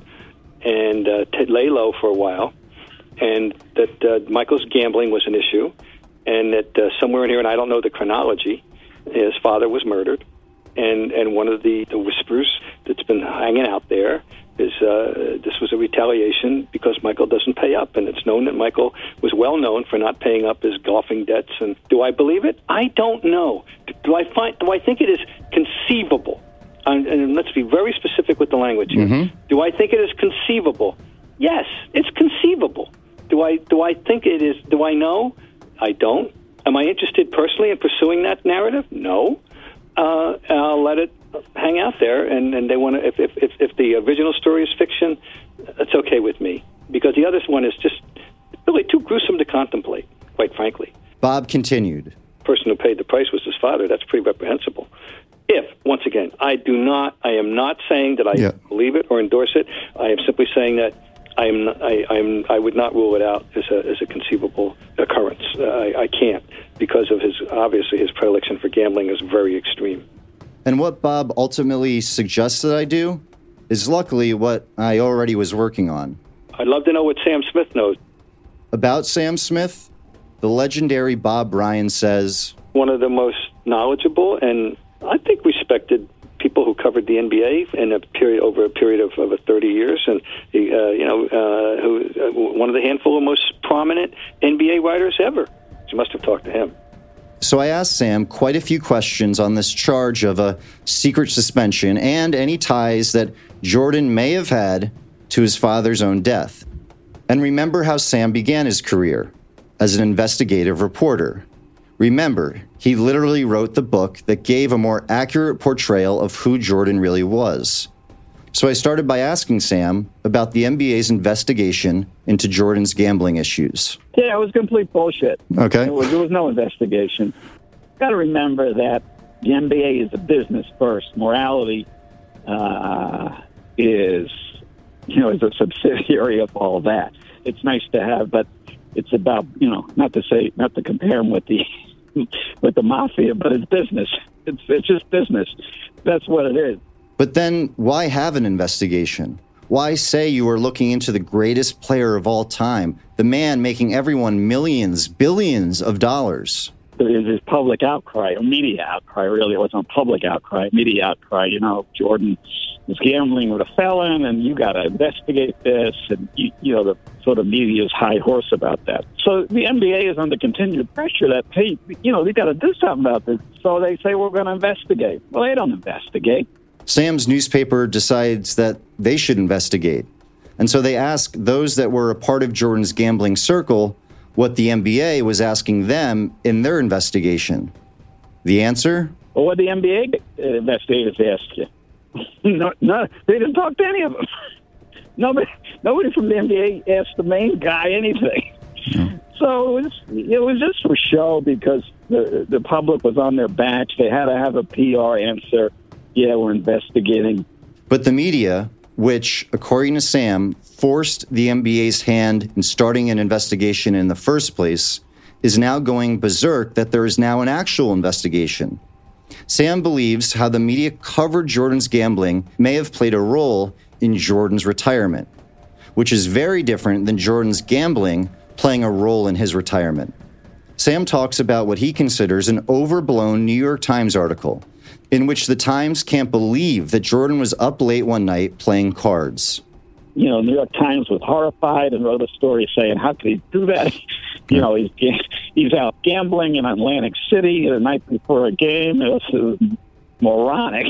and uh, to lay low for a while, and that uh, Michael's gambling was an issue, and that uh, somewhere in here, and I don't know the chronology, his father was murdered, and, and one of the, the whispers that's been hanging out there is uh, this was a retaliation because Michael doesn't pay up, and it's known that Michael was well known for not paying up his golfing debts. And do I believe it? I don't know. Do I find? Do I think it is conceivable? And, and let's be very specific with the language here. Mm-hmm. Do I think it is conceivable? Yes, it's conceivable. Do I? Do I think it is? Do I know? I don't. Am I interested personally in pursuing that narrative? No. Uh, I'll let it hang out there, and, and they want to. If, if if the original story is fiction, that's okay with me, because the other one is just really too gruesome to contemplate, quite frankly. Bob continued. The person who paid the price was his father. That's pretty reprehensible. If, once again, I do not, I am not saying that I yeah. believe it or endorse it. I am simply saying that I am, I, I'm, I would not rule it out as a as a conceivable occurrence. Uh, I, I can't, because of his obviously his predilection for gambling is very extreme. And what Bob ultimately suggests that I do is luckily what I already was working on. I'd love to know what Sam Smith knows. About Sam Smith, the legendary Bob Ryan says, one of the most knowledgeable and I think respected people who covered the N B A in a period over a period of over thirty years, and uh, you know, uh, who uh, one of the handful of most prominent N B A writers ever. You must have talked to him. So I asked Sam quite a few questions on this charge of a secret suspension and any ties that Jordan may have had to his father's own death. And remember how Sam began his career as an investigative reporter. Remember, he literally wrote the book that gave a more accurate portrayal of who Jordan really was. So I started by asking Sam about the N B A's investigation into Jordan's gambling issues. Yeah, it was complete bullshit. Okay. There was, there was no investigation. Got to remember that the N B A is a business first. Morality uh, is, you know, is a subsidiary of all that. It's nice to have, but it's about, you know, not to say, not to compare them with the with the mafia, but it's business. It's it's just business. That's what it is. But then why have an investigation? Why say you are looking into the greatest player of all time, the man making everyone millions, billions of dollars? There is this public outcry, or media outcry, really. It wasn't a public outcry, media outcry. You know, Jordan was gambling with a felon, and you got to investigate this. And, you, you know, the sort of media's high horse about that. So the N B A is under continued pressure that, hey, you know, they got to do something about this. So they say, we're going to investigate. Well, they don't investigate. Sam's newspaper decides that they should investigate. And so they ask those that were a part of Jordan's gambling circle what the N B A was asking them in their investigation. The answer? Well, what the N B A investigators asked you. no, no, they didn't talk to any of them. Nobody, nobody from the N B A asked the main guy anything. No. So it was, it was just for show because the, the public was on their backs. They had to have a P R answer. Yeah, we're investigating. But the media, which, according to Sam, forced the N B A's hand in starting an investigation in the first place, is now going berserk that there is now an actual investigation. Sam believes how the media covered Jordan's gambling may have played a role in Jordan's retirement, which is very different than Jordan's gambling playing a role in his retirement. Sam talks about what he considers an overblown New York Times article in which the Times can't believe that Jordan was up late one night playing cards. You know, New York Times was horrified and wrote a story saying, how could he do that? You know, he's he's out gambling in Atlantic City the night before a game. It was, it was moronic.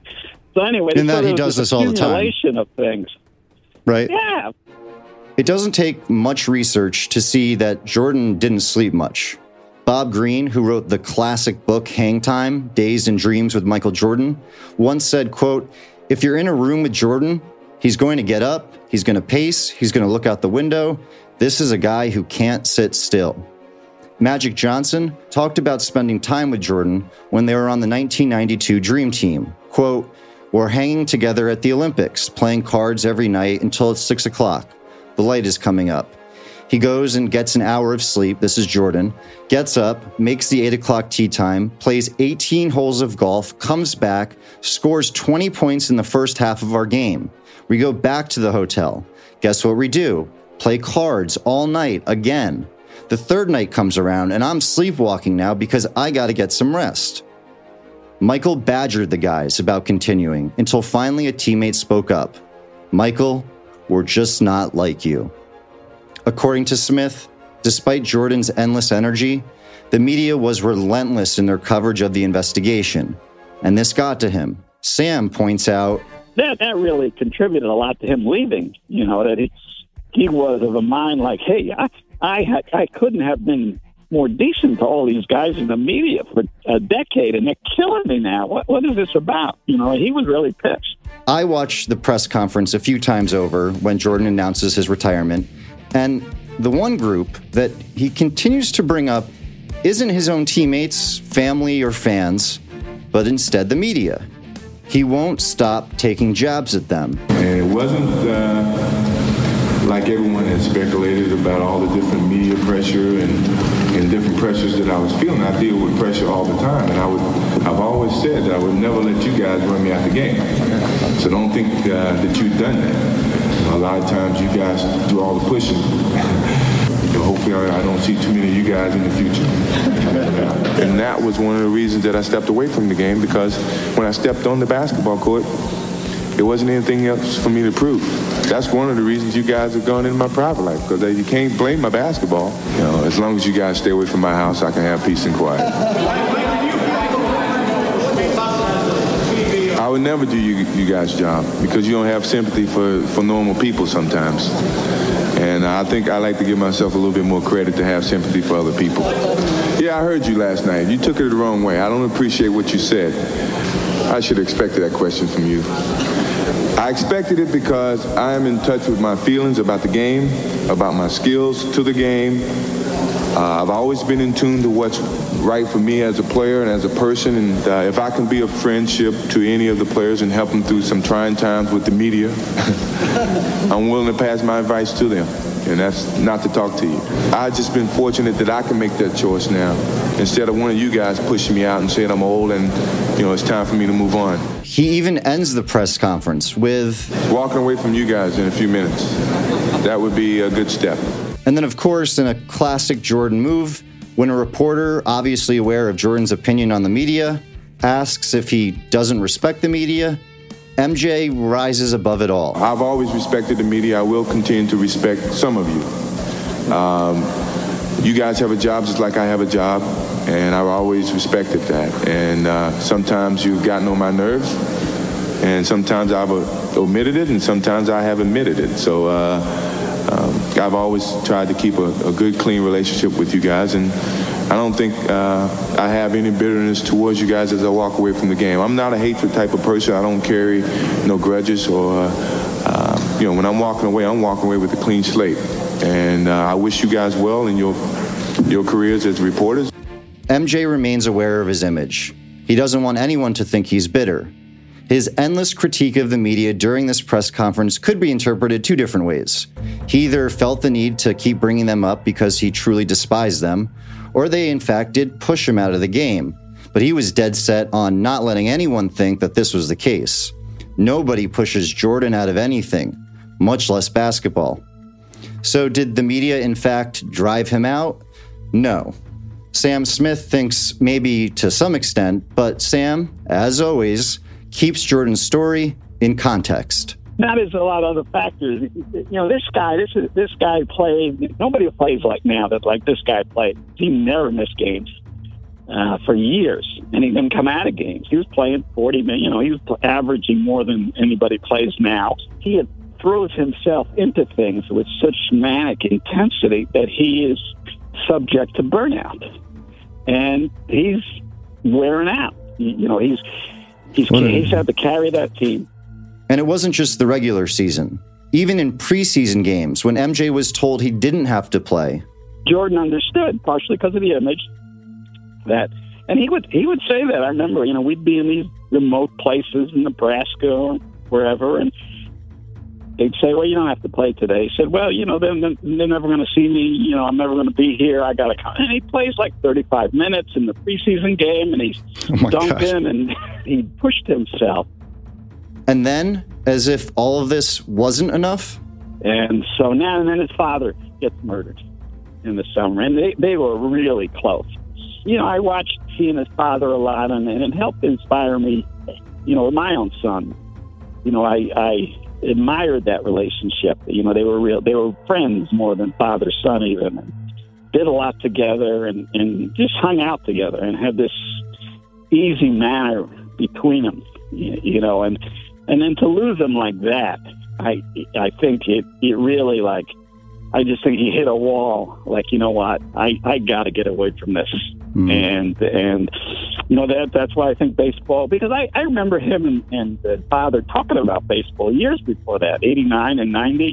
So anyway, and that he does this all the time. Accumulation of things. Right? Yeah. It doesn't take much research to see that Jordan didn't sleep much. Bob Greene, who wrote the classic book Hang Time, Days and Dreams with Michael Jordan, once said, quote, if you're in a room with Jordan, he's going to get up, he's going to pace, he's going to look out the window. This is a guy who can't sit still. Magic Johnson talked about spending time with Jordan when they were on the nineteen ninety-two Dream Team. Quote, "We're hanging together at the Olympics, playing cards every night until it's six o'clock. The light is coming up. He goes and gets an hour of sleep," this is Jordan, "gets up, makes the eight o'clock tee time, plays eighteen holes of golf, comes back, scores twenty points in the first half of our game. We go back to the hotel. Guess what we do? Play cards all night again. The third night comes around and I'm sleepwalking now because I gotta get some rest." Michael badgered the guys about continuing until finally a teammate spoke up. "Michael, we're just not like you." According to Smith, despite Jordan's endless energy, the media was relentless in their coverage of the investigation, and this got to him. Sam points out, That that really contributed a lot to him leaving, you know, that he, he was of a mind like, hey, I, I, ha- I couldn't have been more decent to all these guys in the media for a decade, and they're killing me now. What What is this about? You know, he was really pissed. I watched the press conference a few times over when Jordan announces his retirement, and the one group that he continues to bring up isn't his own teammates, family, or fans, but instead the media. He won't stop taking jabs at them. And it wasn't uh, like everyone had speculated about all the different media pressure and, and different pressures that I was feeling. I deal with pressure all the time, and I would, I've always said that I would never let you guys run me out the game. So don't think uh, that you've done that. A lot of times you guys do all the pushing. So hopefully I don't see too many of you guys in the future. And that was one of the reasons that I stepped away from the game, because when I stepped on the basketball court, there wasn't anything else for me to prove. That's one of the reasons you guys have gone into my private life, because you can't blame my basketball. You know, as long as you guys stay away from my house, I can have peace and quiet. I would never do you, you guys' job, because you don't have sympathy for, for normal people sometimes. And I think I like to give myself a little bit more credit to have sympathy for other people. Yeah, I heard you last night. You took it the wrong way. I don't appreciate what you said. I should have expected that question from you. I expected it because I am in touch with my feelings about the game, about my skills to the game. Uh, I've always been in tune to what's right for me as a player and as a person. And uh, if I can be a friendship to any of the players and help them through some trying times with the media, I'm willing to pass my advice to them. And that's not to talk to you. I've just been fortunate that I can make that choice now, instead of one of you guys pushing me out and saying I'm old and, you know, it's time for me to move on. He even ends the press conference with walking away from you guys in a few minutes. That would be a good step. And then, of course, in a classic Jordan move, when a reporter, obviously aware of Jordan's opinion on the media, asks if he doesn't respect the media, M J rises above it all. I've always respected the media. I will continue to respect some of you. Um, you guys have a job just like I have a job, and I've always respected that. And uh, sometimes you've gotten on my nerves, and sometimes I've uh, omitted it, and sometimes I have admitted it. So uh, um, I've always tried to keep a, a good, clean relationship with you guys, and I don't think uh, I have any bitterness towards you guys as I walk away from the game. I'm not a hatred type of person. I don't carry no grudges, or, uh, uh, you know, when I'm walking away, I'm walking away with a clean slate. And uh, I wish you guys well in your, your careers as reporters. M J remains aware of his image. He doesn't want anyone to think he's bitter. His endless critique of the media during this press conference could be interpreted two different ways. He either felt the need to keep bringing them up because he truly despised them, or they in fact did push him out of the game. But he was dead set on not letting anyone think that this was the case. Nobody pushes Jordan out of anything, much less basketball. So did the media in fact drive him out? No. Sam Smith thinks maybe to some extent, but Sam, as always, keeps Jordan's story in context. That is a lot of other factors. You know, this guy, this is, this guy played. Nobody plays like now that like this guy played. He never missed games uh, for years, and he didn't come out of games. He was playing forty minutes. You know, he was averaging more than anybody plays now. He had, throws himself into things with such manic intensity that he is subject to burnout, and he's wearing out. You know, he's he's well, he's had to carry that team. And it wasn't just the regular season. Even in preseason games, when M J was told he didn't have to play, Jordan understood, partially because of the image, that, and he would he would say that. I remember, you know, we'd be in these remote places in Nebraska or wherever, and they'd say, well, you don't have to play today. He said, well, you know, they're, they're never going to see me. You know, I'm never going to be here. I got to come. And he plays like thirty-five minutes in the preseason game, and he's oh dunked in, and he pushed himself. And then, as if all of this wasn't enough? And so now, and then his father gets murdered in the summer, and they, they were really close. You know, I watched he and his father a lot, and, and it helped inspire me, you know, with my own son. You know, I, I admired that relationship. You know, they were real, they were friends more than father-son even, and did a lot together, and, and just hung out together, and had this easy manner between them, you, you know, and, and then to lose them like that, I, I think it, it really, like, I just think he hit a wall. Like, you know what? I, I got to get away from this. Mm. And, and you know, that that's why I think baseball, because I, I remember him and, and the father talking about baseball years before that, eighty-nine and ninety.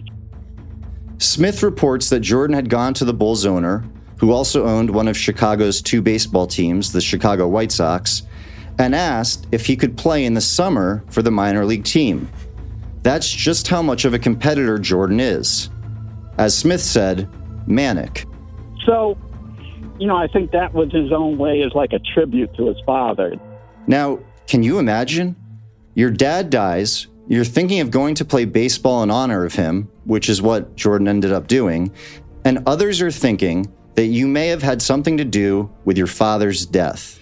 Smith reports that Jordan had gone to the Bulls owner, who also owned one of Chicago's two baseball teams, the Chicago White Sox, and asked if he could play in the summer for the minor league team. That's just how much of a competitor Jordan is. As Smith said, manic. So, you know, I think that was his own way as like a tribute to his father. Now, can you imagine? Your dad dies, you're thinking of going to play baseball in honor of him, which is what Jordan ended up doing, and others are thinking that you may have had something to do with your father's death.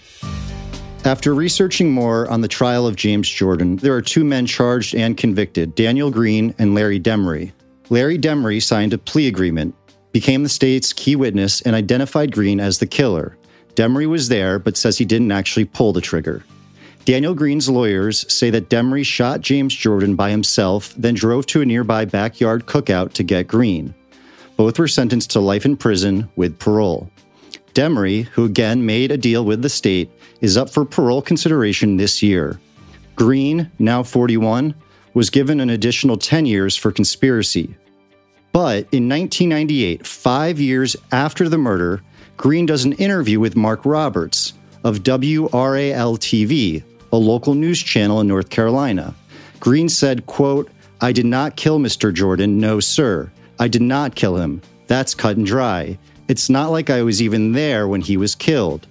After researching more on the trial of James Jordan, there are two men charged and convicted, Daniel Green and Larry Demery. Larry Demery signed a plea agreement, became the state's key witness, and identified Green as the killer. Demery was there, but says he didn't actually pull the trigger. Daniel Green's lawyers say that Demery shot James Jordan by himself, then drove to a nearby backyard cookout to get Green. Both were sentenced to life in prison with parole. Demery, who again made a deal with the state, is up for parole consideration this year. Green, now forty-one, was given an additional ten years for conspiracy. But in nineteen ninety-eight, five years after the murder, Green does an interview with Mark Roberts of W R A L T V, a local news channel in North Carolina. Green said, quote, "I did not kill Mister Jordan, no sir. I did not kill him. That's cut and dry. It's not like I was even there when he was killed."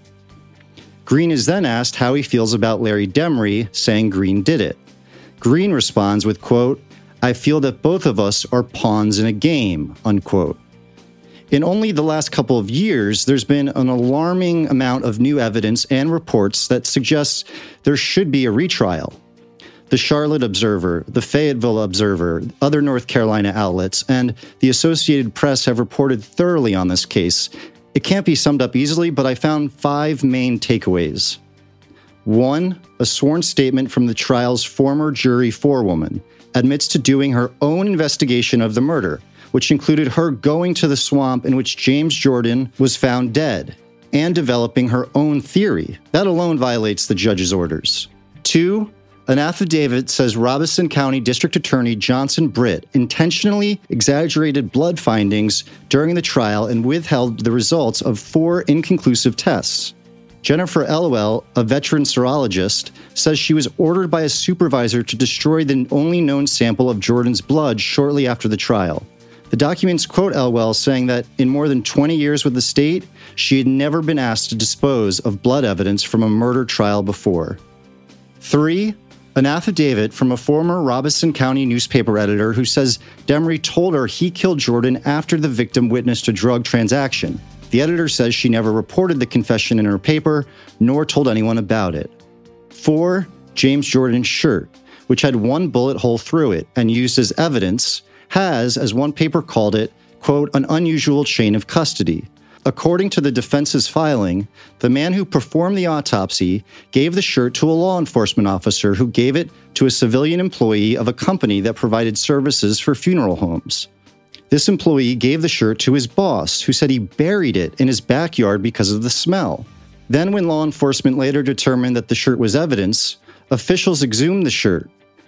Green is then asked how he feels about Larry Demery saying Green did it. Green responds with, quote, "I feel that both of us are pawns in a game," unquote. In only the last couple of years, there's been an alarming amount of new evidence and reports that suggests there should be a retrial. The Charlotte Observer, the Fayetteville Observer, other North Carolina outlets, and the Associated Press have reported thoroughly on this case. It can't be summed up easily, but I found five main takeaways. One, a sworn statement from the trial's former jury forewoman admits to doing her own investigation of the murder, which included her going to the swamp in which James Jordan was found dead, and developing her own theory. That alone violates the judge's orders. Two, an affidavit says Robeson County District Attorney Johnson Britt intentionally exaggerated blood findings during the trial and withheld the results of four inconclusive tests. Jennifer Elwell, a veteran serologist, says she was ordered by a supervisor to destroy the only known sample of Jordan's blood shortly after the trial. The documents quote Elwell saying that in more than twenty years with the state, she had never been asked to dispose of blood evidence from a murder trial before. Three, an affidavit from a former Robeson County newspaper editor who says Demery told her he killed Jordan after the victim witnessed a drug transaction. The editor says she never reported the confession in her paper, nor told anyone about it. Four, James Jordan's shirt, which had one bullet hole through it and used as evidence, has, as one paper called it, quote, "an unusual chain of custody." According to the defense's filing, the man who performed the autopsy gave the shirt to a law enforcement officer who gave it to a civilian employee of a company that provided services for funeral homes. This employee gave the shirt to his boss, who said he buried it in his backyard because of the smell. Then when law enforcement later determined that the shirt was evidence, officials exhumed the shirt.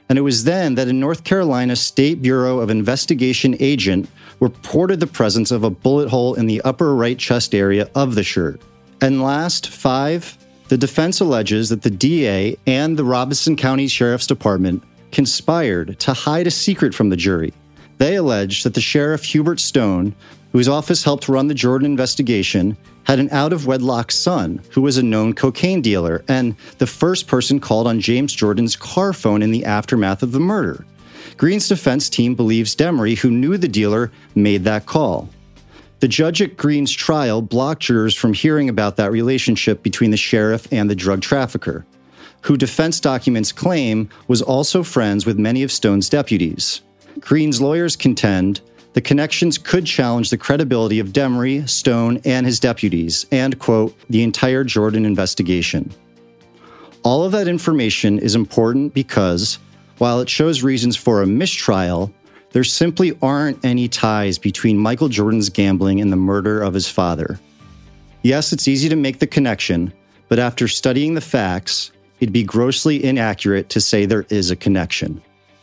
And it was then that a North Carolina State Bureau of Investigation agent reported the presence of a bullet hole in the upper right chest area of the shirt. And last, five, the defense alleges that the D A and the Robeson County Sheriff's Department conspired to hide a secret from the jury. They allege that the sheriff, Hubert Stone, whose office helped run the Jordan investigation, had an out-of-wedlock son who was a known cocaine dealer and the first person called on James Jordan's car phone in the aftermath of the murder. Green's defense team believes Demery, who knew the dealer, made that call. The judge at Green's trial blocked jurors from hearing about that relationship between the sheriff and the drug trafficker, who defense documents claim was also friends with many of Stone's deputies. Green's lawyers contend the connections could challenge the credibility of Demery, Stone, and his deputies, and, quote, the entire Jordan investigation. All of that information is important because, while it shows reasons for a mistrial, there simply aren't any ties between Michael Jordan's gambling and the murder of his father. Yes, it's easy to make the connection, but after studying the facts, it'd be grossly inaccurate to say there is a connection.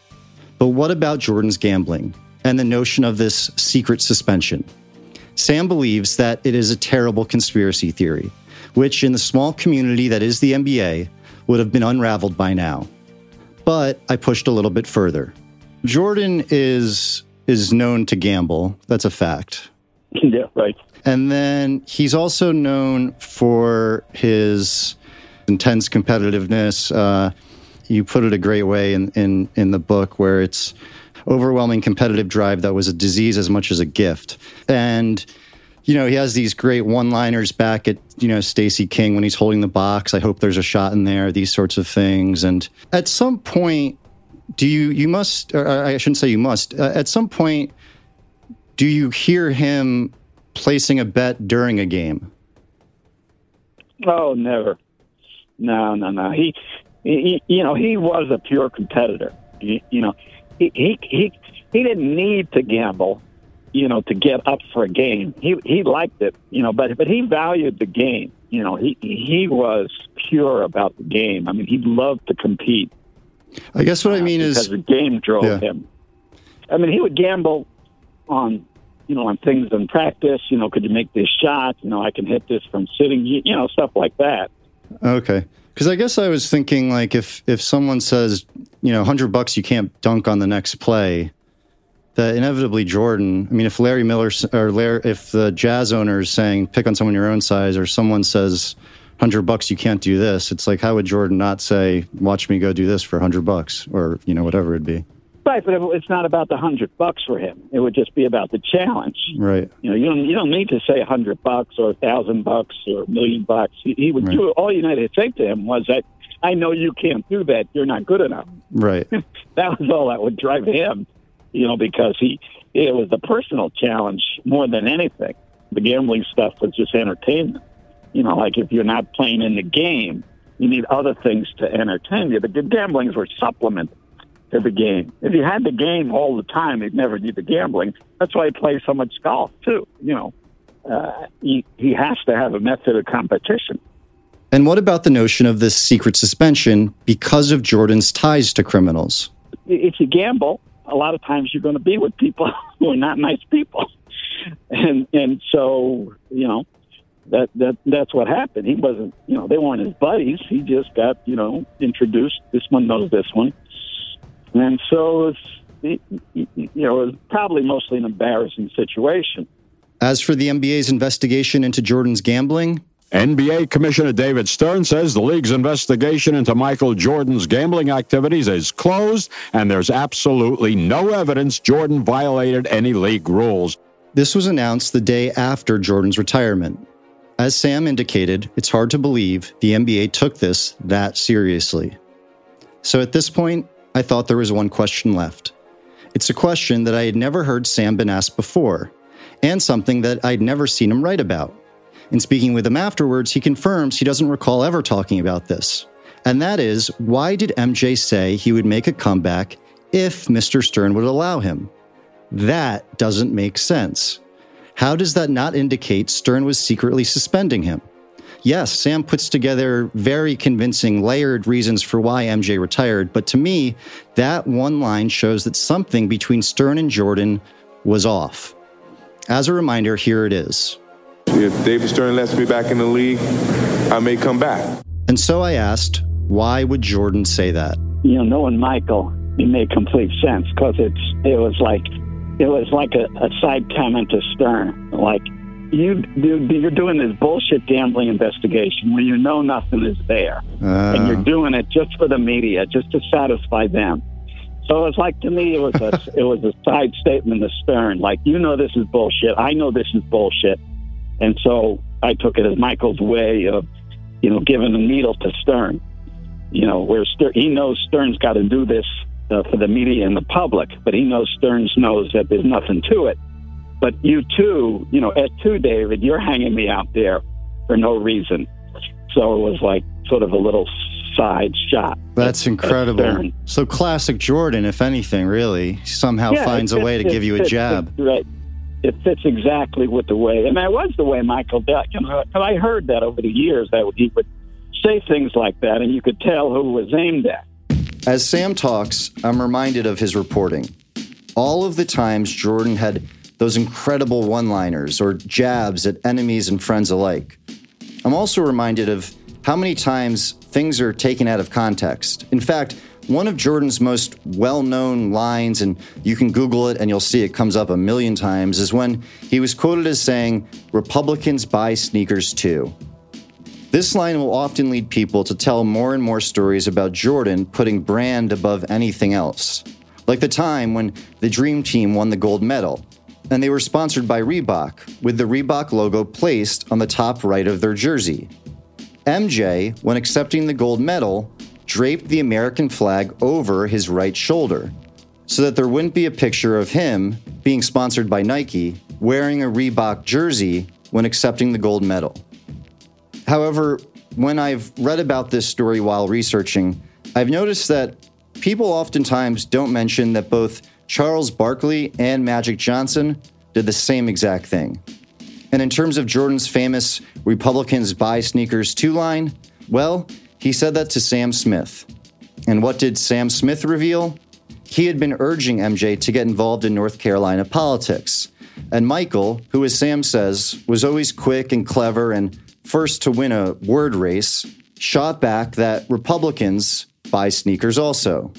But what about Jordan's gambling and the notion of this secret suspension? Sam believes that it is a terrible conspiracy theory, which in the small community that is the N B A would have been unraveled by now. But I pushed a little bit further. Jordan is is known to gamble. That's a fact. Yeah, right. And then he's also known for his intense competitiveness. Uh, you put it a great way in, in, in the book, where it's overwhelming competitive drive that was a disease as much as a gift. And, you know, he has these great one-liners back at, you know, Stacey King when he's holding the box. I hope there's a shot in there, these sorts of things. And at some point, do you, you must, or I shouldn't say you must, uh, at some point, do you hear him placing a bet during a game? Oh, never. No, no, no. He, he you know, he was a pure competitor. He, you know, he, he, he, he didn't need to gamble, you know, to get up for a game. He, he liked it, you know, but, but he valued the game. You know, he, he was pure about the game. I mean, he loved to compete. I guess what uh, I mean because is... because the game drove yeah. him. I mean, he would gamble on, you know, on things in practice. You know, could you make this shot? You know, I can hit this from sitting, you know, stuff like that. Okay. Because I guess I was thinking, like, if, if someone says, you know, one hundred bucks, you can't dunk on the next play, that inevitably Jordan, I mean, if Larry Miller, or Larry, if the Jazz owner is saying, pick on someone your own size, or someone says, one hundred bucks, you can't do this, it's like, how would Jordan not say, watch me go do this for one hundred bucks, or, you know, whatever it'd be. Right, but it's not about the hundred bucks for him. It would just be about the challenge. Right. You know, you don't you don't need to say a hundred bucks or a thousand bucks or a million bucks. He, he would right. do all you needed to say to him was that, I know you can't do that. You're not good enough. Right. That was all that would drive him. You know, because he it was the personal challenge more than anything. The gambling stuff was just entertainment. You know, like if you're not playing in the game, you need other things to entertain you. But the gamblings were supplement to the game. If you had the game all the time, you'd never need the gambling. That's why he plays so much golf, too. You know, uh, he, he has to have a method of competition. And what about the notion of this secret suspension because of Jordan's ties to criminals? If you gamble, a lot of times you're going to be with people who are not nice people. And and so, you know, that, that that's what happened. He wasn't, you know, they weren't his buddies. He just got, you know, introduced. This one knows this one. And so, it's, you know, it was probably mostly an embarrassing situation. As for the N B A's investigation into Jordan's gambling, N B A Commissioner David Stern says the league's investigation into Michael Jordan's gambling activities is closed, and there's absolutely no evidence Jordan violated any league rules. This was announced the day after Jordan's retirement. As Sam indicated, it's hard to believe the N B A took this that seriously. So at this point, I thought there was one question left. It's a question that I had never heard Sam been asked before, and something that I'd never seen him write about. In speaking with him afterwards, he confirms he doesn't recall ever talking about this. And that is, why did M J say he would make a comeback if Mister Stern would allow him? That doesn't make sense. How does that not indicate Stern was secretly suspending him? Yes, Sam puts together very convincing, layered reasons for why M J retired, but to me, that one line shows that something between Stern and Jordan was off. As a reminder, here it is. If David Stern lets me back in the league, I may come back. And so I asked, why would Jordan say that? You know, knowing Michael, it made complete sense because it's it was like it was like a, a side comment to Stern. Like, you, you're doing this bullshit gambling investigation where you know nothing is there. Uh. And you're doing it just for the media, just to satisfy them. So it was like, to me, it was a, it was a side statement to Stern. Like, you know this is bullshit. I know this is bullshit. And so I took it as Michael's way of, you know, giving the needle to Stern. You know, where Stern, he knows Stern's got to do this uh, for the media and the public, but he knows Stearns knows that there's nothing to it. But you too, you know, at two, David, you're hanging me out there for no reason. So it was like sort of a little side shot. That's at, incredible. At so classic Jordan, if anything, really. He somehow yeah, finds fits, a way to it, give you a it, jab. It, right. It fits exactly with the way, and that was the way Michael did. You know, I heard that over the years that he would say things like that, and you could tell who it was aimed at. As Sam talks, I'm reminded of his reporting. All of the times Jordan had those incredible one-liners or jabs at enemies and friends alike. I'm also reminded of how many times things are taken out of context. In fact, one of Jordan's most well-known lines, and you can Google it and you'll see it comes up a million times, is when he was quoted as saying, "Republicans buy sneakers too." This line will often lead people to tell more and more stories about Jordan putting brand above anything else. Like the time when the Dream Team won the gold medal, and they were sponsored by Reebok, with the Reebok logo placed on the top right of their jersey. M J, when accepting the gold medal, draped the American flag over his right shoulder, so that there wouldn't be a picture of him being sponsored by Nike wearing a Reebok jersey when accepting the gold medal. However, when I've read about this story while researching, I've noticed that people oftentimes don't mention that both Charles Barkley and Magic Johnson did the same exact thing. And in terms of Jordan's famous "Republicans buy sneakers too" line, well, he said that to Sam Smith. And what did Sam Smith reveal? He had been urging M J to get involved in North Carolina politics. And Michael, who, as Sam says, was always quick and clever and first to win a word race, shot back that Republicans buy sneakers also.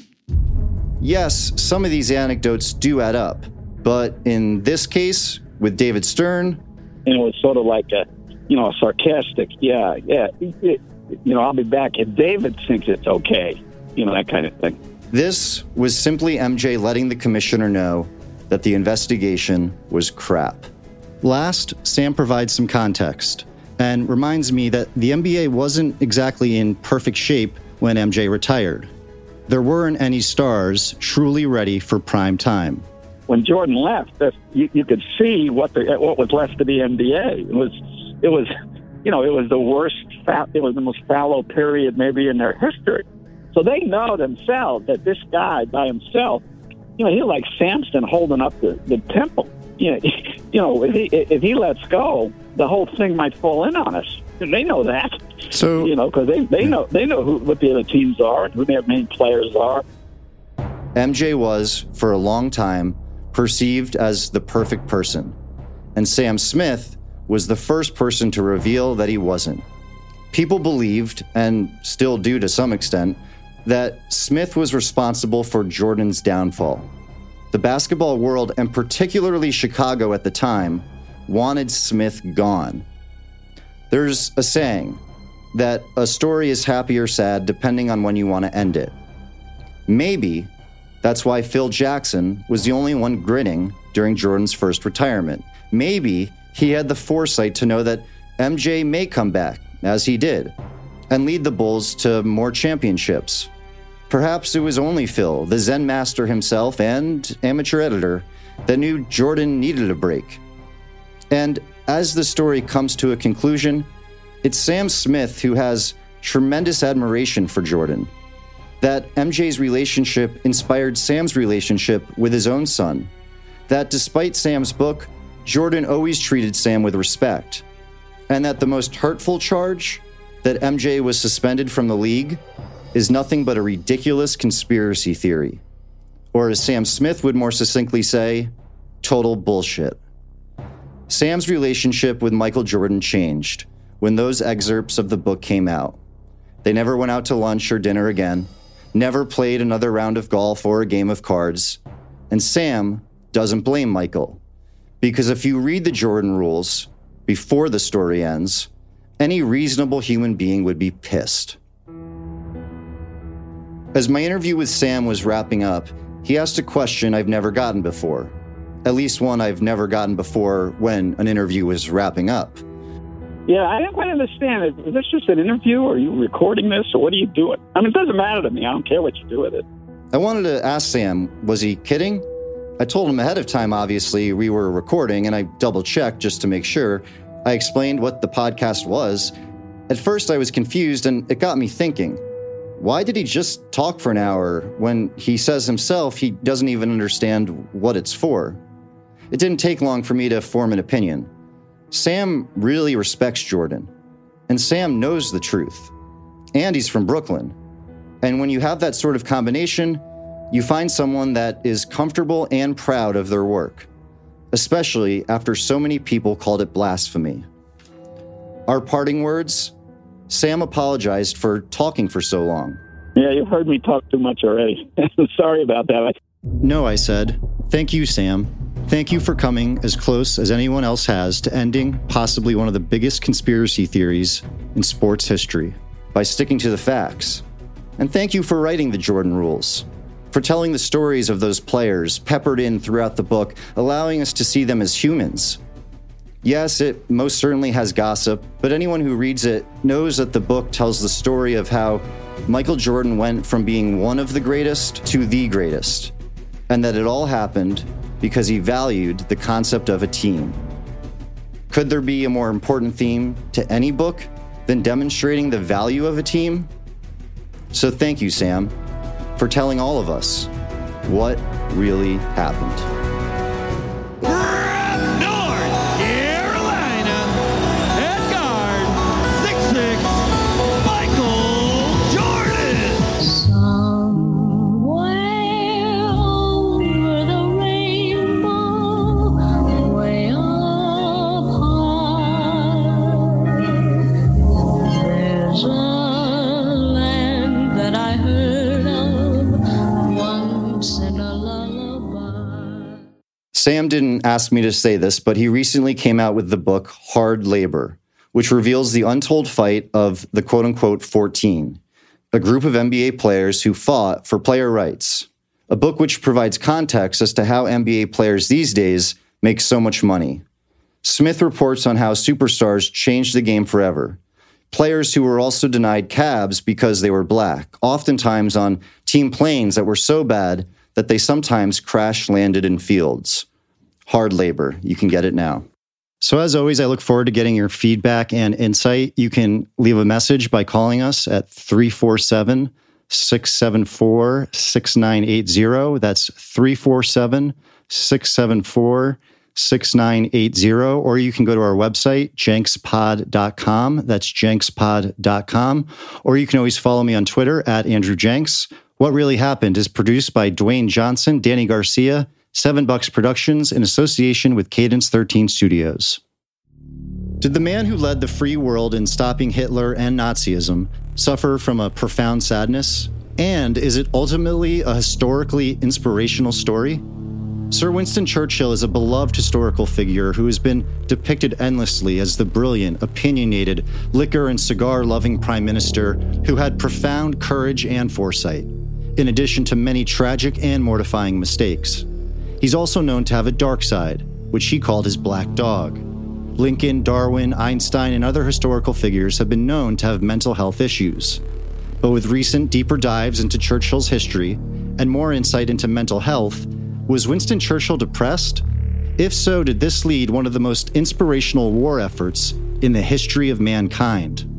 Yes, some of these anecdotes do add up, but in this case, with David Stern... And it was sort of like a, you know, a sarcastic, yeah, yeah, it, you know, I'll be back if David thinks it's okay, you know, that kind of thing. This was simply M J letting the commissioner know that the investigation was crap. Last, Sam provides some context and reminds me that the N B A wasn't exactly in perfect shape when M J retired. There weren't any stars truly ready for prime time. When Jordan left, you, you could see what the what was left of the N B A. It was, it was, you know, it was the worst. It was the most fallow period maybe in their history. So they know themselves that this guy by himself, you know, he's like Samson holding up the, the temple. You know, you know, if he if he lets go, the whole thing might fall in on us. And they know that. So you know, because they, they know they know who what the other teams are and who their main players are. M J was, for a long time, perceived as the perfect person, and Sam Smith was the first person to reveal that he wasn't. People believed, and still do to some extent, that Smith was responsible for Jordan's downfall. The basketball world, and particularly Chicago at the time, wanted Smith gone. There's a saying that a story is happy or sad depending on when you want to end it. Maybe that's why Phil Jackson was the only one grinning during Jordan's first retirement. Maybe he had the foresight to know that M J may come back, as he did, and lead the Bulls to more championships. Perhaps it was only Phil, the Zen master himself and amateur editor, that knew Jordan needed a break. And as the story comes to a conclusion, it's Sam Smith who has tremendous admiration for Jordan. That M J's relationship inspired Sam's relationship with his own son. That despite Sam's book, Jordan always treated Sam with respect. and that the most hurtful charge, that M J was suspended from the league, is nothing but a ridiculous conspiracy theory. Or as Sam Smith would more succinctly say, total bullshit. Sam's relationship with Michael Jordan changed when those excerpts of the book came out. They never went out to lunch or dinner again, never played another round of golf or a game of cards. And Sam doesn't blame Michael, because if you read the Jordan rules before the story ends, any reasonable human being would be pissed. As my interview with Sam was wrapping up, he asked a question I've never gotten before. At least one I've never gotten before when an interview was wrapping up. Yeah, I don't quite understand. Is, is this just an interview, or are you recording this, or what are you doing? I mean, it doesn't matter to me. I don't care what you do with it. I wanted to ask Sam, was he kidding? I told him ahead of time, obviously, we were recording, and I double-checked just to make sure. I explained what the podcast was. At first, I was confused, and it got me thinking. Why did he just talk for an hour when he says himself he doesn't even understand what it's for? It didn't take long for me to form an opinion. Sam really respects Jordan, and Sam knows the truth. And he's from Brooklyn. And when you have that sort of combination, you find someone that is comfortable and proud of their work, especially after so many people called it blasphemy. Our parting words, Sam apologized for talking for so long. Yeah, you've heard me talk too much already. Sorry about that. No, I said. Thank you, Sam. Thank you for coming as close as anyone else has to ending possibly one of the biggest conspiracy theories in sports history by sticking to the facts. And thank you for writing the Jordan rules, for telling the stories of those players peppered in throughout the book, allowing us to see them as humans. Yes, it most certainly has gossip, but anyone who reads it knows that the book tells the story of how Michael Jordan went from being one of the greatest to the greatest, and that it all happened because he valued the concept of a team. Could there be a more important theme to any book than demonstrating the value of a team? So thank you, Sam, for telling all of us what really happened. North Carolina, at guard, six six, Michael Jordan. Somewhere over the rainbow, way up high, there's a land that I heard of once in a lullaby. Sam didn't ask me to say this, but he recently came out with the book Hard Labor, which reveals the untold fight of the quote-unquote fourteen, a group of N B A players who fought for player rights, a book which provides context as to how N B A players these days make so much money. Smith reports on how superstars changed the game forever. Players who were also denied cabs because they were black, oftentimes on team planes that were so bad that they sometimes crash-landed in fields. Hard Labor. You can get it now. So as always, I look forward to getting your feedback and insight. You can leave a message by calling us at three four seven, six seven four, six nine eight zero. That's three four seven, six seven four, six nine eight zero. Or you can go to our website, jenks pod dot com. That's jenks pod dot com. Or you can always follow me on Twitter at Andrew Jenks. What Really Happened is produced by Dwayne Johnson, Danny Garcia, Seven Bucks Productions in association with Cadence thirteen Studios. Did the man who led the free world in stopping Hitler and Nazism suffer from a profound sadness? And is it ultimately a historically inspirational story? Sir Winston Churchill is a beloved historical figure who has been depicted endlessly as the brilliant, opinionated, liquor and cigar-loving prime minister who had profound courage and foresight, in addition to many tragic and mortifying mistakes. He's also known to have a dark side, which he called his black dog. Lincoln, Darwin, Einstein, and other historical figures have been known to have mental health issues. But with recent deeper dives into Churchill's history and more insight into mental health, was Winston Churchill depressed? If so, did this lead one of the most inspirational war efforts in the history of mankind?